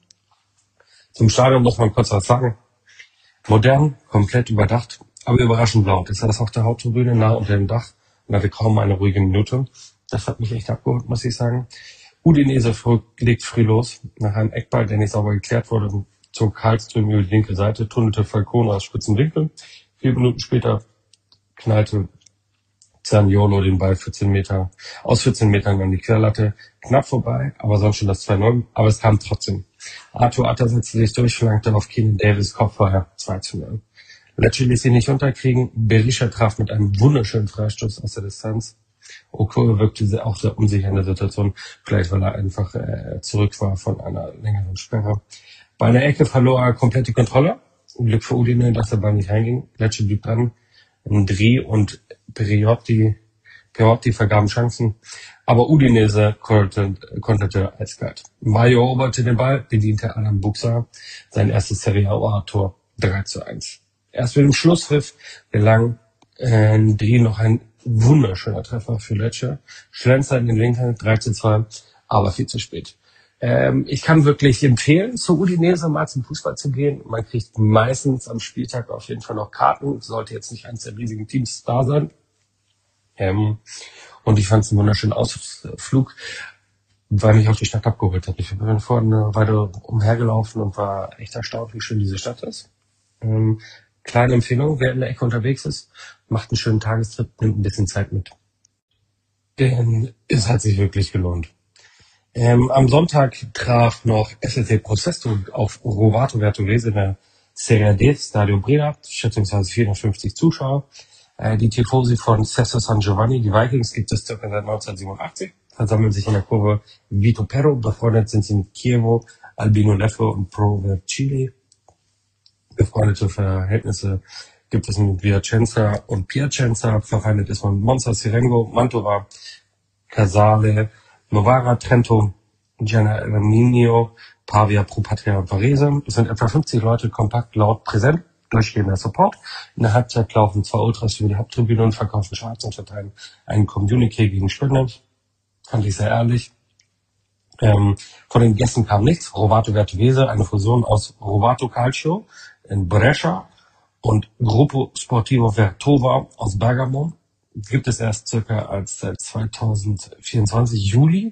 Zum Stadion muss man kurz was sagen. Modern, komplett überdacht, aber überraschend laut. Das ist auf der Haupttribüne nah unter dem Dach und hatte kaum eine ruhige Minute. Das hat mich echt abgeholt, muss ich sagen. Udinese legt früh los. Nach einem Eckball, der nicht sauber geklärt wurde, zog Karlström über die linke Seite, tunnelte Falcone aus spitzen Winkel. Vier Minuten später knallte Zaniolo den Ball vierzehn Meter, aus vierzehn Metern an die Querlatte. Knapp vorbei, aber sonst schon das zwei null. Aber es kam trotzdem. Arthur Atta setzte sich durch, flankte auf Keenan Davis Kopf vorher zwei zu null. Lecce ließ sich nicht unterkriegen. Berisha traf mit einem wunderschönen Freistoß aus der Distanz. Okoro wirkte auch sehr unsicher in der Situation, vielleicht weil er einfach äh, zurück war von einer längeren Sperre. Bei einer Ecke verlor er komplett die Kontrolle. Glück für Udine, dass der Ball nicht reinging. Lecce blieb dran. Ndri und Periotti, Periotti vergaben Chancen, aber Udinese konterte, konterte eiskalt. Mario eroberte den Ball, bediente Adam Buxa sein erstes Serie A-Tor drei zu eins. Erst mit dem Schlusspfiff gelang äh, Ndri noch ein wunderschöner Treffer für Lecce. Schlenzer in den Winkel, drei zu zwei, aber viel zu spät. Ähm, ich kann wirklich empfehlen, zu Udinese mal zum Fußball zu gehen. Man kriegt meistens am Spieltag auf jeden Fall noch Karten. Sollte jetzt nicht eines der riesigen Teams da sein. Ähm, und ich fand es einen wunderschönen Ausflug, weil mich auch die Stadt abgeholt hat. Ich bin vorhin eine Weile umhergelaufen und war echt erstaunt, wie schön diese Stadt ist. Ähm, kleine Empfehlung, wer in der Ecke unterwegs ist, macht einen schönen Tagestrip, nimmt ein bisschen Zeit mit. Denn es hat sich wirklich gelohnt. Ähm, am Sonntag traf noch S S C Processo auf Rovato Vertovese in der Serie D, Stadio Breda, schätzungsweise vierhundertfünfzig Zuschauer. Äh, die Tifosi von Sesto San Giovanni, die Vikings, gibt es circa seit neunzehnhundertsiebenundachtzig. Versammeln sich in der Kurve Vito Perro, befreundet sind sie mit Chievo, Albino Leffe und Pro Vercelli. Befreundete Verhältnisse gibt es mit Viacenza und Piacenza. Verfeindet ist man mit Monza, Sirengo, Mantova, Casale, Novara, Trento, Germinio, Pavia, Pro Patria und Varese. Es sind etwa fünfzig Leute kompakt laut präsent, durchgehender Support. In der Halbzeit laufen zwei Ultras über die Haupttribüne und verkaufen Schwarz und verteilen einen Communiqué gegen Spende. Fand ich sehr ehrlich. Ähm, von den Gästen kam nichts. Rovato Vertovese, eine Fusion aus Rovato Calcio in Brescia und Gruppo Sportivo Vertova aus Bergamo. Gibt es erst circa als seit zweitausendvierundzwanzig Juli.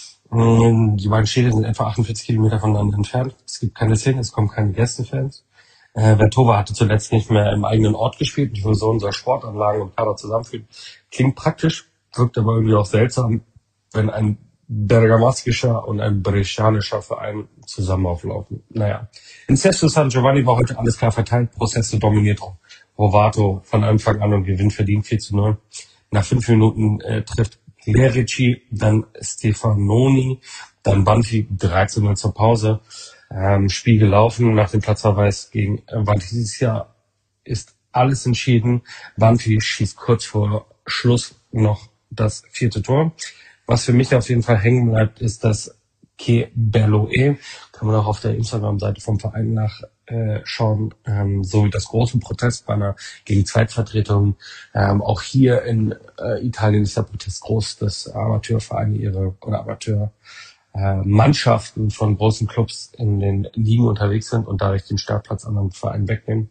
Die beiden Städte sind etwa achtundvierzig Kilometer voneinander entfernt. Es gibt keine Szene, es kommen keine Gästefans. Äh, Vertova hatte zuletzt nicht mehr im eigenen Ort gespielt. Die Fusion soll Sportanlagen und Kader zusammenführen. Klingt praktisch, wirkt aber irgendwie auch seltsam, wenn ein bergamaskischer und ein brescianischer Verein zusammen auflaufen. Naja. In Sesto San Giovanni war heute alles klar verteilt. Processo dominiert Rovato von Anfang an und gewinnt verdient vier zu null. Nach fünf Minuten äh, trifft Clerici, dann Stefanoni, dann Banfi drei zu null zur Pause. Ähm, Spiel gelaufen. Nach dem Platzverweis gegen äh, Valdivia ist alles entschieden. Banfi schießt kurz vor Schluss noch das vierte Tor. Was für mich auf jeden Fall hängen bleibt, ist das Che Bello E. Kann man auch auf der Instagram-Seite vom Verein nachschauen, äh, ähm, sowie das große Protestbanner gegen Zweitvertretungen. Ähm, auch hier in äh, Italien ist der Protest groß, dass Amateurvereine ihre oder Amateurmannschaften äh, von großen Clubs in den Ligen unterwegs sind und dadurch den Startplatz anderen Vereinen wegnehmen.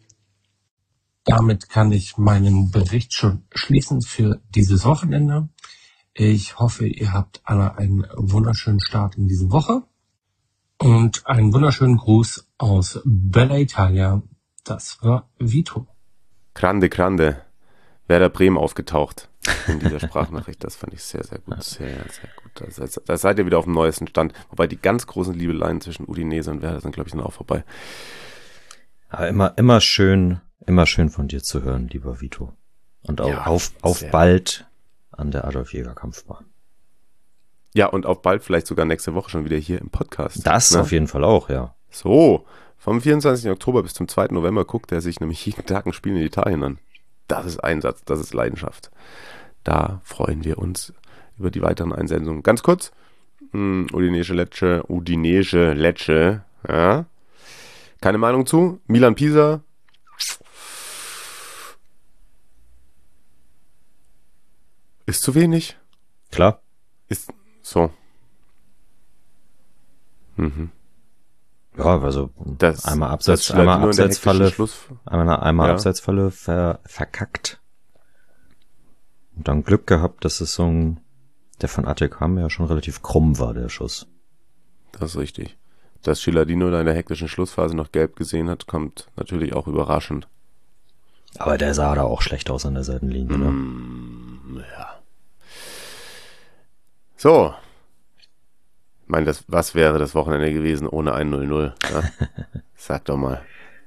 Damit kann ich meinen Bericht schon schließen für dieses Wochenende. Ich hoffe, ihr habt alle einen wunderschönen Start in diese Woche und einen wunderschönen Gruß aus Bella Italia. Das war Vito. Grande, grande. Werder Bremen aufgetaucht in dieser Sprachnachricht. Das fand ich sehr, sehr gut. Sehr, sehr gut. Da seid, da seid ihr wieder auf dem neuesten Stand. Wobei die ganz großen Liebeleien zwischen Udinese und Werder sind, glaube ich, dann auch vorbei. Aber immer, immer schön, immer schön von dir zu hören, lieber Vito. Und auch ja, auf, auf bald an der Adolf-Jäger-Kampfbahn. Ja, und auf bald vielleicht sogar nächste Woche schon wieder hier im Podcast. Das ne? Auf jeden Fall auch, ja. So, vom vierundzwanzigsten Oktober bis zum zweiten November guckt er sich nämlich jeden Tag ein Spiel in Italien an. Das ist Einsatz, das ist Leidenschaft. Da freuen wir uns über die weiteren Einsendungen. Ganz kurz, hm, Udinese Lecce, Udinese Lecce, ja. Keine Meinung zu. Milan Pisa, ist zu wenig. Klar. Ist so. Mhm. Ja, also das, einmal Abseits, einmal Abseitsfalle, Schluss. einmal, einmal ja. Abseitsfalle ver, verkackt. Und dann Glück gehabt, dass es so ein, der von Atekam ja schon relativ krumm war, der Schuss. Das ist richtig. Dass Ciladino da in der hektischen Schlussphase noch gelb gesehen hat, kommt natürlich auch überraschend. Aber der sah da auch schlecht aus an der Seitenlinie, ne? Mm, ja. So. Ich meine, das, was wäre das Wochenende gewesen ohne ein null null? Ja? Sag doch mal.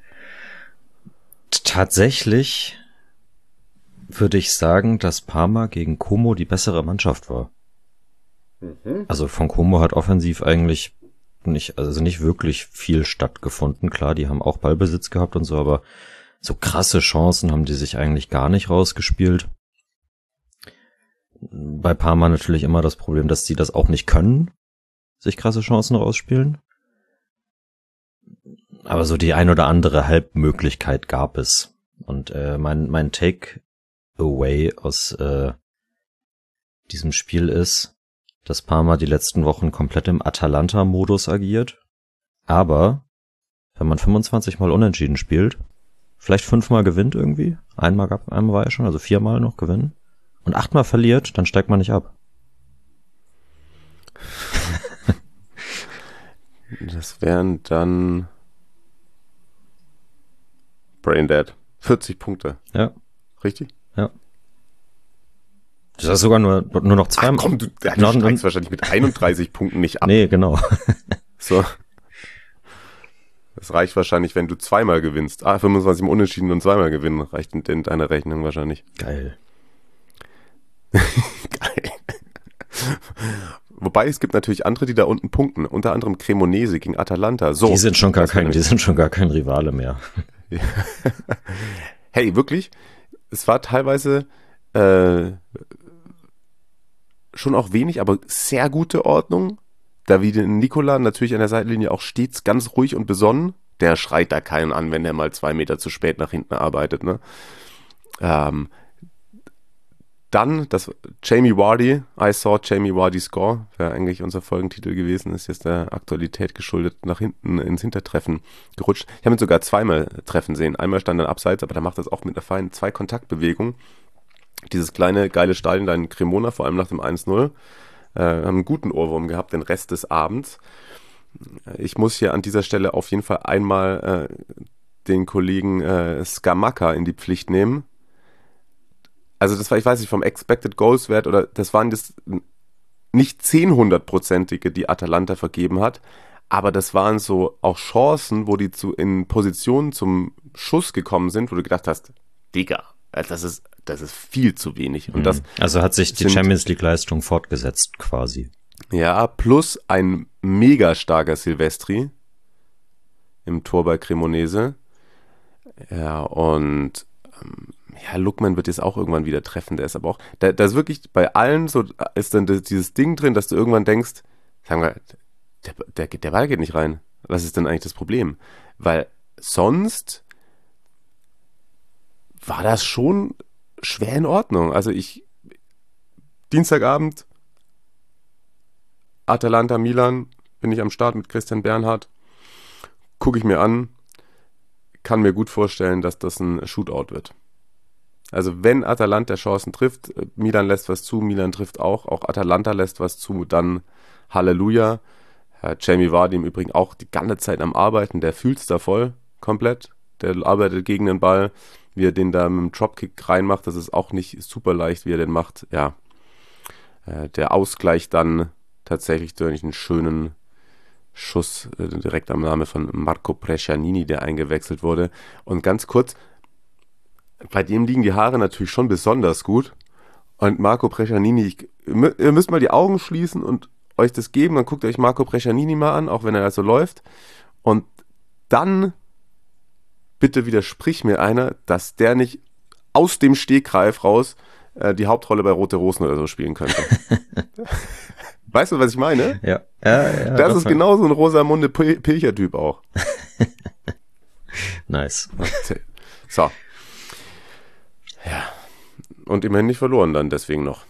Tatsächlich würde ich sagen, dass Parma gegen Como die bessere Mannschaft war. Mhm. Also von Como hat offensiv eigentlich nicht, also nicht wirklich viel stattgefunden. Klar, die haben auch Ballbesitz gehabt und so, aber so krasse Chancen haben die sich eigentlich gar nicht rausgespielt. Bei Parma natürlich immer das Problem, dass sie das auch nicht können, sich krasse Chancen rausspielen. Aber so die ein oder andere Halbmöglichkeit gab es. Und äh, mein mein Take-Away aus äh, diesem Spiel ist, dass Parma die letzten Wochen komplett im Atalanta-Modus agiert. Aber wenn man fünfundzwanzig Mal unentschieden spielt, vielleicht fünfmal gewinnt irgendwie, einmal gab, einmal war ja schon, also viermal noch gewinnen, und achtmal verliert, dann steigt man nicht ab. Das wären dann Braindead. vierzig Punkte. Ja. Richtig? Ja. Das ist sogar nur, nur noch zwei. Ach komm, du, ja, du steigst wahrscheinlich mit einunddreißig Punkten nicht ab. Nee, genau. So. Das reicht wahrscheinlich, wenn du zweimal gewinnst. Ah, fünfundzwanzig im Unentschieden und zweimal gewinnen. Reicht in deiner Rechnung wahrscheinlich. Geil. Geil. Wobei, es gibt natürlich andere, die da unten punkten. Unter anderem Cremonese gegen Atalanta. So, die sind schon gar kein, die sind schon gar kein Rivale mehr. Hey, wirklich? Es war teilweise äh, schon auch wenig, aber sehr gute Ordnung. Davide Nicola natürlich an der Seitenlinie auch stets ganz ruhig und besonnen. Der schreit da keinen an, wenn er mal zwei Meter zu spät nach hinten arbeitet. Ne? Ähm, dann das Jamie Vardy, I saw Jamie Vardy score, wäre eigentlich unser Folgentitel gewesen, ist jetzt der Aktualität geschuldet, nach hinten ins Hintertreffen gerutscht. Ich habe ihn sogar zweimal treffen sehen. Einmal stand er abseits, aber da macht das auch mit einer feinen Zwei-Kontakt-Bewegung. Dieses kleine, geile Stadion da in Cremona, vor allem nach dem eins null. Äh, haben einen guten Ohrwurm gehabt, den Rest des Abends. Ich muss hier an dieser Stelle auf jeden Fall einmal äh, den Kollegen äh, Scamacca in die Pflicht nehmen. Also das war, ich weiß nicht, vom Expected Goals Wert oder das waren das nicht zehnhundertprozentige, die Atalanta vergeben hat, aber das waren so auch Chancen, wo die zu in Positionen zum Schuss gekommen sind, wo du gedacht hast, Digga, das ist das ist viel zu wenig. Und das also hat sich die sind, Champions League Leistung fortgesetzt quasi. Ja, plus ein mega starker Silvestri im Tor bei Cremonese. Ja, und ähm, ja, Lookman wird jetzt auch irgendwann wieder treffen, der ist aber auch, da, da ist wirklich bei allen so, ist dann das, dieses Ding drin, dass du irgendwann denkst, sagen wir, der, der, der Ball geht nicht rein. Was ist denn eigentlich das Problem? Weil sonst war das schon schwer in Ordnung. Also ich, Dienstagabend, Atalanta Milan, bin ich am Start mit Christian Bernhard, gucke ich mir an, kann mir gut vorstellen, dass das ein Shootout wird. Also wenn Atalanta Chancen trifft, Milan lässt was zu, Milan trifft auch, auch Atalanta lässt was zu, dann Halleluja. Herr Jamie Vardy im Übrigen auch die ganze Zeit am Arbeiten, der fühlt's da voll, komplett. Der arbeitet gegen den Ball, wie er den da mit dem Dropkick reinmacht, das ist auch nicht super leicht, wie er den macht. Ja, der Ausgleich dann tatsächlich durch einen schönen Schuss direkt am Name von Marco Brescianini, der eingewechselt wurde. Und ganz kurz, bei dem liegen die Haare natürlich schon besonders gut. Und Marco Brescianini, ich, ihr müsst mal die Augen schließen und euch das geben, dann guckt euch Marco Brescianini mal an, auch wenn er da so läuft. Und dann bitte widersprich mir einer, dass der nicht aus dem Stegreif raus äh, die Hauptrolle bei Rote Rosen oder so spielen könnte. Weißt du, was ich meine? Ja. ja, ja das ist genau so ein Rosamunde Pilcher-Typ auch. Nice. So. Ja. Und immerhin nicht verloren dann, deswegen noch.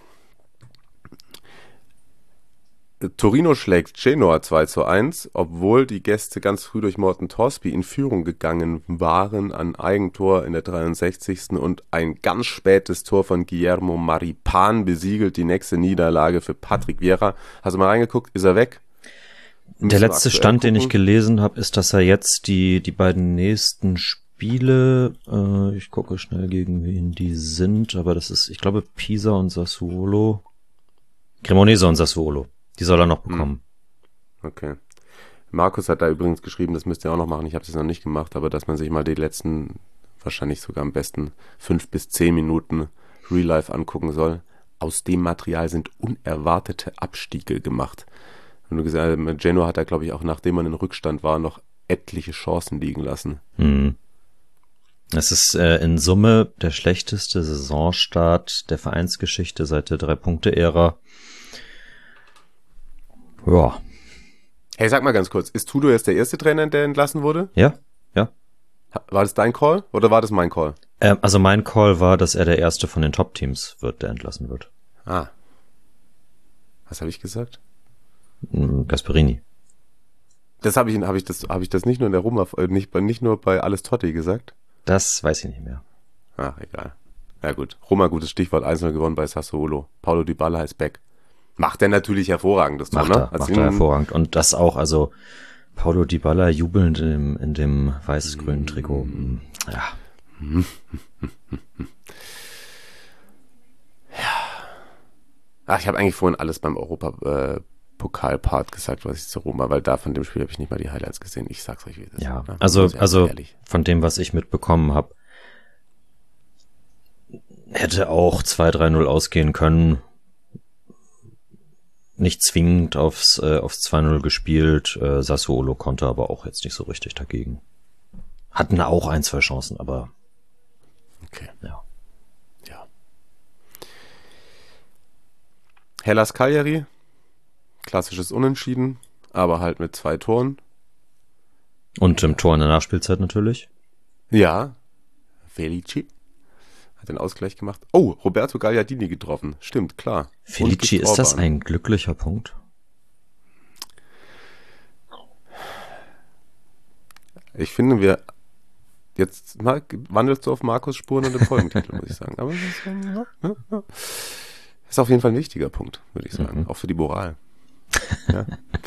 Torino schlägt Genoa zwei zu eins, obwohl die Gäste ganz früh durch Morten Torsby in Führung gegangen waren, an Eigentor in der dreiundsechzigsten und ein ganz spätes Tor von Guillermo Maripan besiegelt die nächste Niederlage für Patrick Vieira. Hast du mal reingeguckt? Ist er weg? Müssen der letzte Stand, gucken? Den ich gelesen habe, ist, dass er jetzt die, die beiden nächsten Spiele, äh, ich gucke schnell, gegen wen die sind, aber das ist, ich glaube, Pisa und Sassuolo. Cremonese und Sassuolo. Die soll er noch bekommen. Okay. Markus hat da übrigens geschrieben, das müsst ihr auch noch machen, ich habe das noch nicht gemacht, aber dass man sich mal die letzten, wahrscheinlich sogar am besten fünf bis zehn Minuten Real Life angucken soll. Aus dem Material sind unerwartete Abstiege gemacht. Wenn du gesagt hast, Genoa hat da, glaube ich, auch nachdem man in Rückstand war, noch etliche Chancen liegen lassen. Hm. Es ist äh, in Summe der schlechteste Saisonstart der Vereinsgeschichte seit der Drei-Punkte-Ära. Ja. Hey, sag mal ganz kurz, ist Tudor jetzt der erste Trainer, der entlassen wurde? Ja, ja. War das dein Call oder war das mein Call? Ähm, also mein Call war, dass er der erste von den Top-Teams wird, der entlassen wird. Ah. Was habe ich gesagt? Gasperini. Das habe ich, habe ich das, habe ich das nicht nur in der Roma, nicht, nicht nur bei Alles Totti gesagt? Das weiß ich nicht mehr. Ach, egal. Ja gut, Roma, gutes Stichwort, eins null gewonnen bei Sassuolo. Paulo Dybala ist back. Macht er natürlich hervorragend, das Tor, ne? Er, macht er hervorragend. Und das auch, also Paulo Dybala jubelnd in dem, in dem weiß-grünen Trikot. Ja. Ja. Ach, ich habe eigentlich vorhin alles beim Europa Pokalpart gesagt, was ich zu Roma, weil da von dem Spiel habe ich nicht mal die Highlights gesehen. Ich sag's euch, wie es ist. Ja, Ne? also, also ehrlich. von dem, was ich mitbekommen habe, hätte auch zwei drei null ausgehen können. Nicht zwingend aufs, äh, aufs zwei null gespielt. Äh, Sassuolo konnte aber auch jetzt nicht so richtig dagegen. Hatten auch ein, zwei Chancen, aber Okay. ja. Ja. Hellas Cagliari, klassisches Unentschieden, aber halt mit zwei Toren. Und im Tor in der Nachspielzeit natürlich. Ja, Felici hat den Ausgleich gemacht. Oh, Roberto Gagliardini getroffen. Stimmt, klar. Felici, ist das ein glücklicher Punkt? Ich finde, wir jetzt mal, wandelst du auf Markus Spuren und den Folgentitel, muss ich sagen. Aber das ist, ja, ja, ja. ist auf jeden Fall ein wichtiger Punkt, würde ich sagen. Mhm. Auch für die Moral. Ja.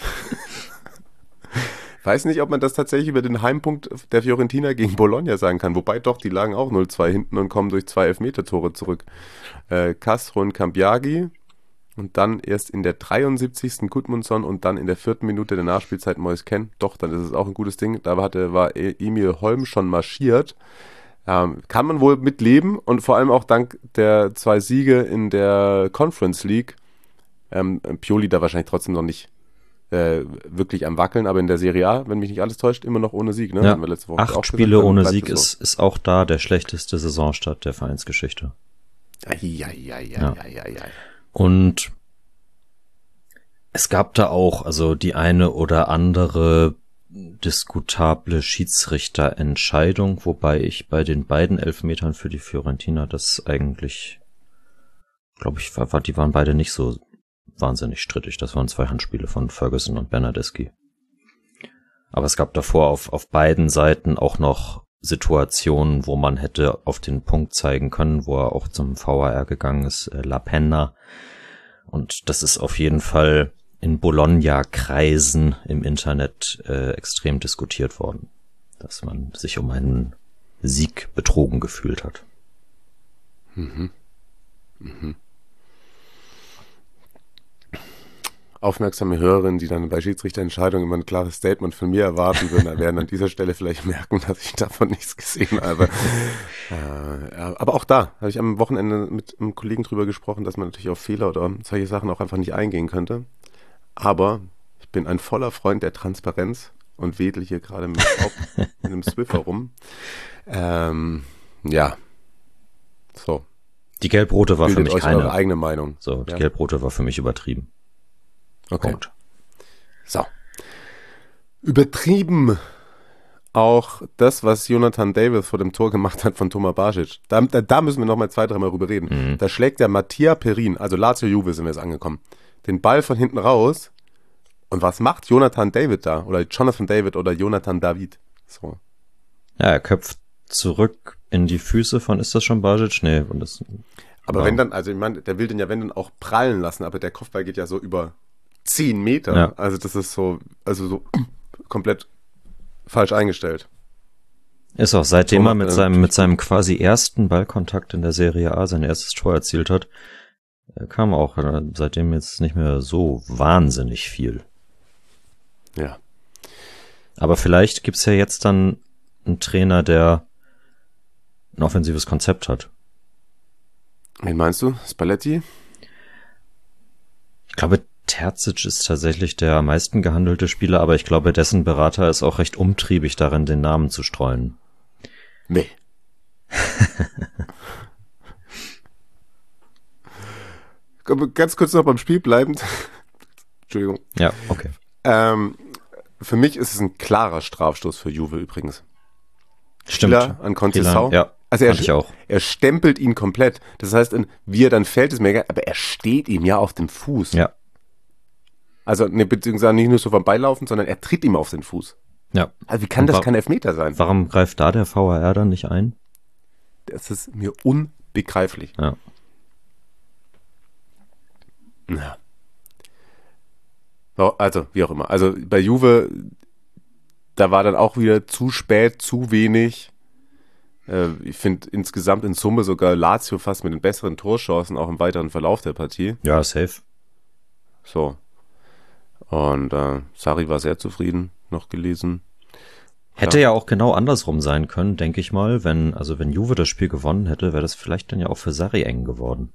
Weiß nicht, ob man das tatsächlich über den Heimpunkt der Fiorentina gegen Bologna sagen kann. Wobei doch, die lagen auch null zwei hinten und kommen durch zwei Elfmeter-Tore zurück. Äh, Castro und Cambiaghi und dann erst in der dreiundsiebzigsten Gudmundsson und dann in der vierten Minute der Nachspielzeit Moise Kean. Doch, dann ist es auch ein gutes Ding. Da hatte, war Emil Holm schon marschiert. Ähm, kann man wohl mitleben und vor allem auch dank der zwei Siege in der Conference League. Ähm, Pioli da wahrscheinlich trotzdem noch nicht Äh, wirklich am Wackeln, aber in der Serie A, wenn mich nicht alles täuscht, immer noch ohne Sieg. Ne? Ja. Haben wir letzte Woche Acht auch Spiele gesagt, ohne bleibt Sieg es ist, ist auch da der schlechteste Saisonstart der Vereinsgeschichte. Ai, ai, ai, Ja. ai, ai, ai. Und es gab da auch also die eine oder andere diskutable Schiedsrichterentscheidung, wobei ich bei den beiden Elfmetern für die Fiorentina das eigentlich, glaube ich, war, war, die waren beide nicht so wahnsinnig strittig. Das waren zwei Handspiele von Ferguson und Bernardeschi. Aber es gab davor auf, auf beiden Seiten auch noch Situationen, wo man hätte auf den Punkt zeigen können, wo er auch zum V A R gegangen ist, äh, La Penna. Und das ist auf jeden Fall in Bologna-Kreisen im Internet äh, extrem diskutiert worden, dass man sich um einen Sieg betrogen gefühlt hat. Mhm. Mhm. Aufmerksame Hörerinnen, die dann bei Schiedsrichterentscheidungen immer ein klares Statement von mir erwarten würden, werden an dieser Stelle vielleicht merken, dass ich davon nichts gesehen habe. äh, aber auch da habe ich am Wochenende mit einem Kollegen drüber gesprochen, dass man natürlich auf Fehler oder solche Sachen auch einfach nicht eingehen könnte. Aber ich bin ein voller Freund der Transparenz und wedel hier gerade mit in einem Swiffer rum. Ähm, ja, so. Die Gelb-Rote war für Bildet mich euch keine. eure eigene Meinung. So, die Ja. Gelb-Rote war für mich übertrieben. Okay. Punkt. So. Übertrieben auch das, was Jonathan David vor dem Tor gemacht hat von Toma Basic. Da, da, da müssen wir noch mal zwei, dreimal rüber reden. Mhm. Da schlägt der Mattia Perin, also Lazio Juve sind wir jetzt angekommen, den Ball von hinten raus. Und was macht Jonathan David da? Oder Jonathan David oder Jonathan David? So. Ja, er köpft zurück in die Füße von, ist das schon Basic? Nee, und das. Aber wow. wenn dann, also ich meine, der will den ja wenn dann auch prallen lassen, aber der Kopfball geht ja so über zehn Meter. Ja. Also das ist so, also so komplett falsch eingestellt. Ist auch seitdem Thomas, er mit äh, seinem, mit seinem quasi ersten Ballkontakt in der Serie A sein erstes Tor erzielt hat, äh, kam auch äh, seitdem jetzt nicht mehr so wahnsinnig viel. Ja. Aber vielleicht gibt's ja jetzt dann einen Trainer, der ein offensives Konzept hat. Wen meinst du? Spalletti? Ich glaube, Terzic ist tatsächlich der am meisten gehandelte Spieler, aber ich glaube, dessen Berater ist auch recht umtriebig darin, den Namen zu streuen. Nee. Ganz kurz noch beim Spiel bleibend. Entschuldigung. Ja, okay. Ähm, für mich ist es ein klarer Strafstoß für Juve übrigens. Stimmt. Spieler an Conceição. Ja, also er, fand ich auch. er stempelt ihn komplett. Das heißt, wie er dann fällt, ist mir egal, aber er steht ihm ja auf dem Fuß. Ja. Also, ne, beziehungsweise nicht nur so vom Beilaufen, sondern er tritt ihm auf den Fuß. Ja. Also wie kann Und das wa- kein Elfmeter sein? Warum greift da der V A R dann nicht ein? Das ist mir unbegreiflich. Ja. Ja. So, also, wie auch immer. Also bei Juve, da war dann auch wieder zu spät, zu wenig. Äh, ich finde insgesamt in Summe sogar Lazio fast mit den besseren Torchancen auch im weiteren Verlauf der Partie. Ja, safe. So. Und äh, Sarri war sehr zufrieden, noch gelesen. Hätte Ja. ja auch genau andersrum sein können, denke ich mal. Wenn, also wenn Juve das Spiel gewonnen hätte, wäre das vielleicht dann ja auch für Sarri eng geworden.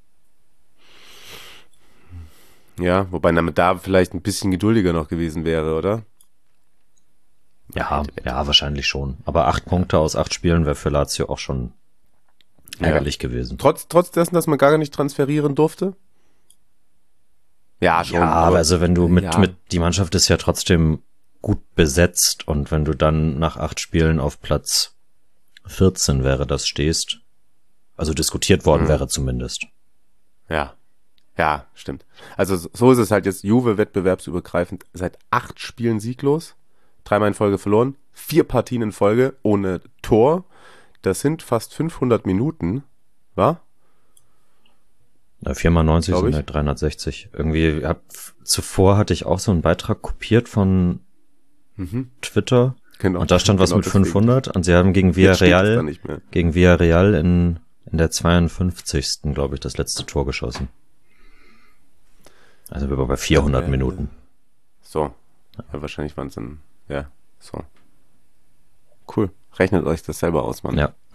Ja, wobei damit da vielleicht ein bisschen geduldiger noch gewesen wäre, oder? Ja, ja, wahrscheinlich schon. Aber acht Punkte aus acht Spielen wäre für Lazio auch schon ärgerlich Ja. gewesen. Trotz, trotz dessen, dass man gar nicht transferieren durfte? Ja, schon. Ja, aber also wenn du mit, ja. mit, die Mannschaft ist ja trotzdem gut besetzt und wenn du dann nach acht Spielen auf Platz vierzehn wäre, das stehst, also diskutiert worden Mhm. wäre zumindest. Ja, ja, stimmt. Also so ist es halt jetzt Juve wettbewerbsübergreifend seit acht Spielen sieglos, dreimal in Folge verloren, vier Partien in Folge ohne Tor. Das sind fast fünfhundert Minuten, wa? Ja, vier mal neunzig Glaub sind ich. halt dreihundertsechzig. Irgendwie, hab, zuvor hatte ich auch so einen Beitrag kopiert von Mhm. Twitter Genau. und da stand was Genau mit deswegen. fünfhundert und sie haben gegen Jetzt steht es da Villarreal, nicht mehr. gegen Villarreal in, in der zweiundfünfzigsten glaube ich, das letzte Tor geschossen. Also wir waren bei vierhundert Ja, Minuten. So. Ja, wahrscheinlich waren es dann, ja, so. Cool. Rechnet euch das selber aus, Mann. Ja.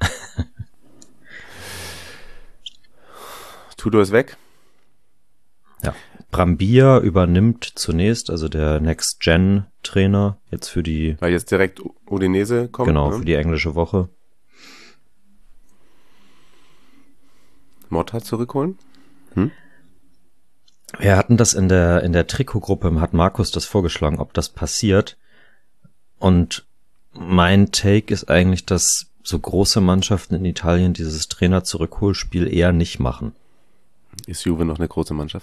Tudor ist weg. Ja. Brambilla übernimmt zunächst, also der Next-Gen-Trainer, jetzt für die, Weil jetzt direkt U- Udinese kommt. genau, ne? für die englische Woche. Motta zurückholen. Wir hatten das in der, in der Trikotgruppe, hat Markus das vorgeschlagen, ob das passiert. Und mein Take ist eigentlich, dass so große Mannschaften in Italien dieses Trainer-Zurückholspiel eher nicht machen. Ist Juve noch eine große Mannschaft?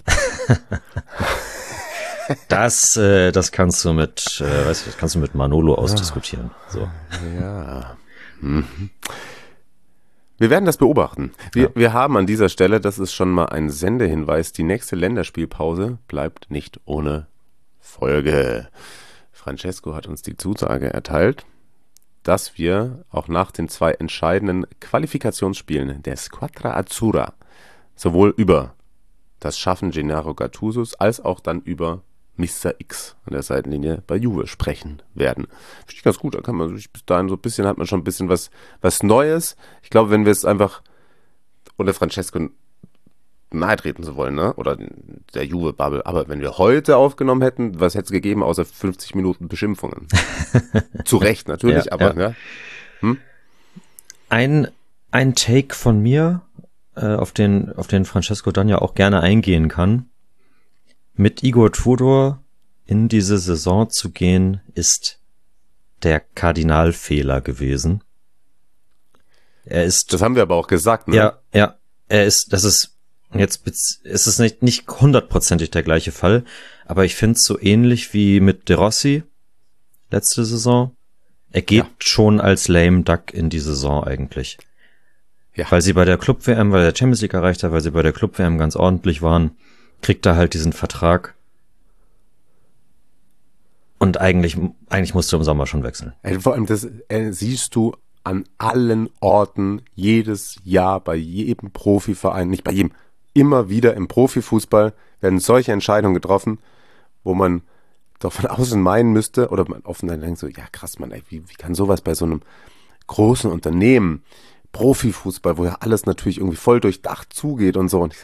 Das, äh, das kannst du mit, äh, weißt du, das kannst du mit Manolo ausdiskutieren. So. Ja. Mhm. Wir werden das beobachten. Wir, Ja. wir haben an dieser Stelle, das ist schon mal ein Sendehinweis, die nächste Länderspielpause bleibt nicht ohne Folge. Francesco hat uns die Zusage erteilt, dass wir auch nach den zwei entscheidenden Qualifikationsspielen der Squadra Azzurra sowohl über das Schaffen Gennaro Gattusos als auch dann über Mister X an der Seitenlinie bei Juve sprechen werden. Finde ich ganz gut, da kann man sich bis dahin so ein bisschen, hat man schon ein bisschen was, was Neues. Ich glaube, wenn wir es einfach, ohne Francesco nahe treten zu wollen, ne? Oder der Juve-Bubble, aber wenn wir heute aufgenommen hätten, was hätte es gegeben, außer fünfzig Minuten Beschimpfungen? Zu Recht natürlich, Ja, aber ja. ja. Ein, ein Take von mir, äh, auf den, auf den Francesco dann ja auch gerne eingehen kann. Mit Igor Tudor in diese Saison zu gehen, ist der Kardinalfehler gewesen. Er ist, Das haben wir aber auch gesagt, ne? ja, ja, er ist, das ist, jetzt bez- ist es nicht, nicht hundertprozentig der gleiche Fall, aber ich finde es so ähnlich wie mit De Rossi letzte Saison. Er geht Ja. schon als lame duck in die Saison eigentlich. Ja. Weil sie bei der Club-W M, weil der Champions League erreicht hat, weil sie bei der Club-W M ganz ordentlich waren, kriegt er halt diesen Vertrag. Und eigentlich, eigentlich musste er im Sommer schon wechseln. Ey, vor allem, das äh, siehst du an allen Orten, jedes Jahr, bei jedem Profiverein, nicht bei jedem, immer wieder im Profifußball werden solche Entscheidungen getroffen, wo man doch von außen meinen müsste, oder man offen dann denkt so, ja krass, man, ey, wie, wie kann sowas bei so einem großen Unternehmen, Profifußball, wo ja alles natürlich irgendwie voll durchdacht zugeht und so. Und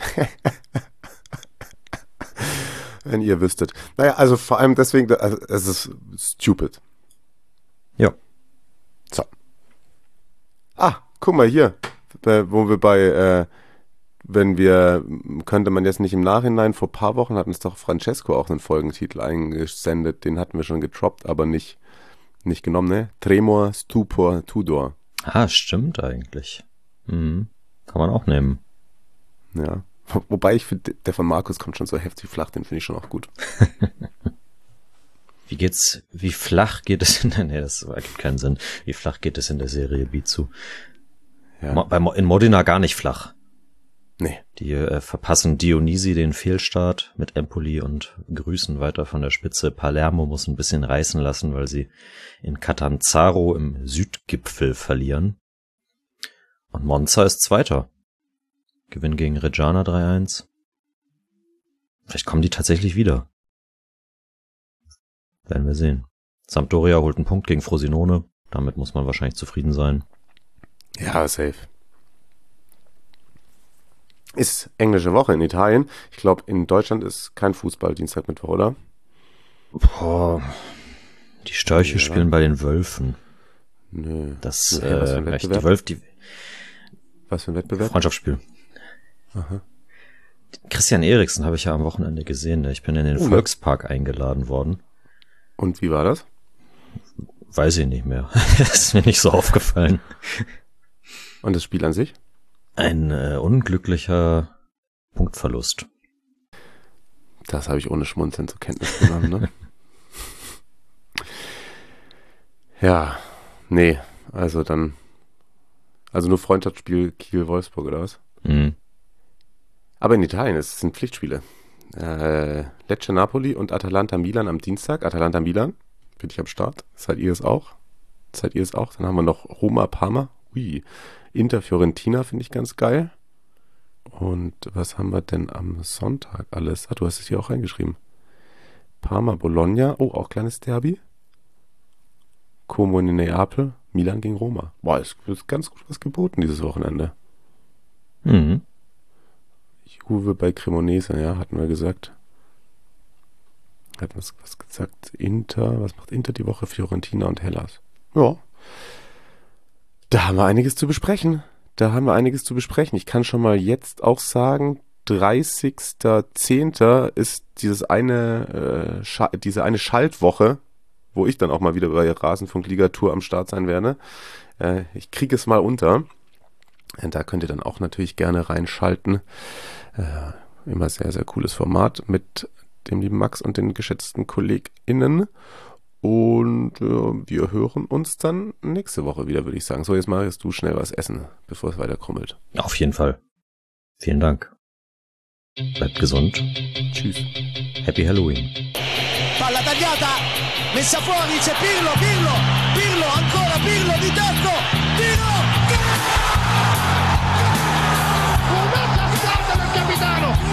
wenn ihr wüsstet. Naja, also vor allem deswegen, also es ist stupid. Ja. So. Ah, guck mal hier, äh, wo wir bei, äh, wenn wir, könnte man jetzt nicht im Nachhinein, vor ein paar Wochen hat uns doch Francesco auch einen Folgentitel eingesendet, den hatten wir schon getroppt, aber nicht, nicht genommen, ne? Tremor, Stupor, Tudor. Ah, stimmt eigentlich. Mhm. Kann man auch nehmen. Ja. Wo- Wobei ich finde, der von Markus kommt schon so heftig flach, den finde ich schon auch gut. Wie geht's, wie flach geht es in der, nee, das ergibt keinen Sinn. Wie flach geht es in der Serie B zu? Ja. Mo- Bei, Mo- in Modena gar nicht flach. Nee. Die äh, verpassen Dionisi den Fehlstart mit Empoli und grüßen weiter von der Spitze. Palermo muss ein bisschen reißen lassen, weil sie in Catanzaro im Südgipfel verlieren. Und Monza ist Zweiter. Gewinn gegen Reggiana drei eins. Vielleicht kommen die tatsächlich wieder. Werden wir sehen. Sampdoria holt einen Punkt gegen Frosinone. Damit muss man wahrscheinlich zufrieden sein. Ja, safe. Ist englische Woche in Italien. Ich glaube, in Deutschland ist kein Fußball Dienstag, Mittwoch, oder? Boah. Die Störche ja. spielen bei den Wölfen. Nö. Das, Nö, was für ein äh, Wettbewerb? die Wölfe, die... Was für ein Wettbewerb? Freundschaftsspiel. Aha. Christian Eriksen habe ich ja am Wochenende gesehen. Ich bin in den uh, Volkspark eingeladen worden. Und wie war das? Weiß ich nicht mehr. Das ist mir nicht so aufgefallen. Und das Spiel an sich? Ein äh, unglücklicher Punktverlust. Das habe ich ohne Schmunzeln zur Kenntnis genommen, ne? Ja, nee, also dann, also nur Freundschaftsspiel Kiel-Wolfsburg oder was? Mhm. Aber in Italien, es sind Pflichtspiele. Äh, Lecce Napoli und Atalanta Milan am Dienstag. Atalanta Milan, bin ich am Start. Seid ihr es auch? Seid ihr es auch? Dann haben wir noch Roma Parma. Ui. Inter Fiorentina finde ich ganz geil. Und was haben wir denn am Sonntag alles? Ah, du hast es hier auch reingeschrieben. Parma Bologna. Oh, auch kleines Derby. Como in Neapel, Milan gegen Roma. Boah, es ist ganz gut was geboten dieses Wochenende. Mhm. Juve bei Cremonese, ja, hatten wir gesagt. Hatten wir was gesagt? Inter, was macht Inter die Woche? Fiorentina und Hellas. Ja. Da haben wir einiges zu besprechen. Da haben wir einiges zu besprechen. Ich kann schon mal jetzt auch sagen, dreißigster zehnter ist dieses eine, äh, Scha- diese eine Schaltwoche, wo ich dann auch mal wieder bei Rasenfunk-Liga-Tour am Start sein werde. Äh, ich kriege es mal unter. Da könnt ihr dann auch natürlich gerne reinschalten. Äh, immer sehr, sehr cooles Format mit dem lieben Max und den geschätzten KollegInnen. Und äh, wir hören uns dann nächste Woche wieder, würde ich sagen. So, jetzt machst du schnell was essen, bevor es weiter krummelt. Auf jeden Fall. Vielen Dank. Bleibt gesund. Tschüss. Happy Halloween. Palla tagliata, messa fuori, c'è Pirlo, Pirlo, Pirlo, ancora Pirlo di tacco, tiro, Una sassata del capitano,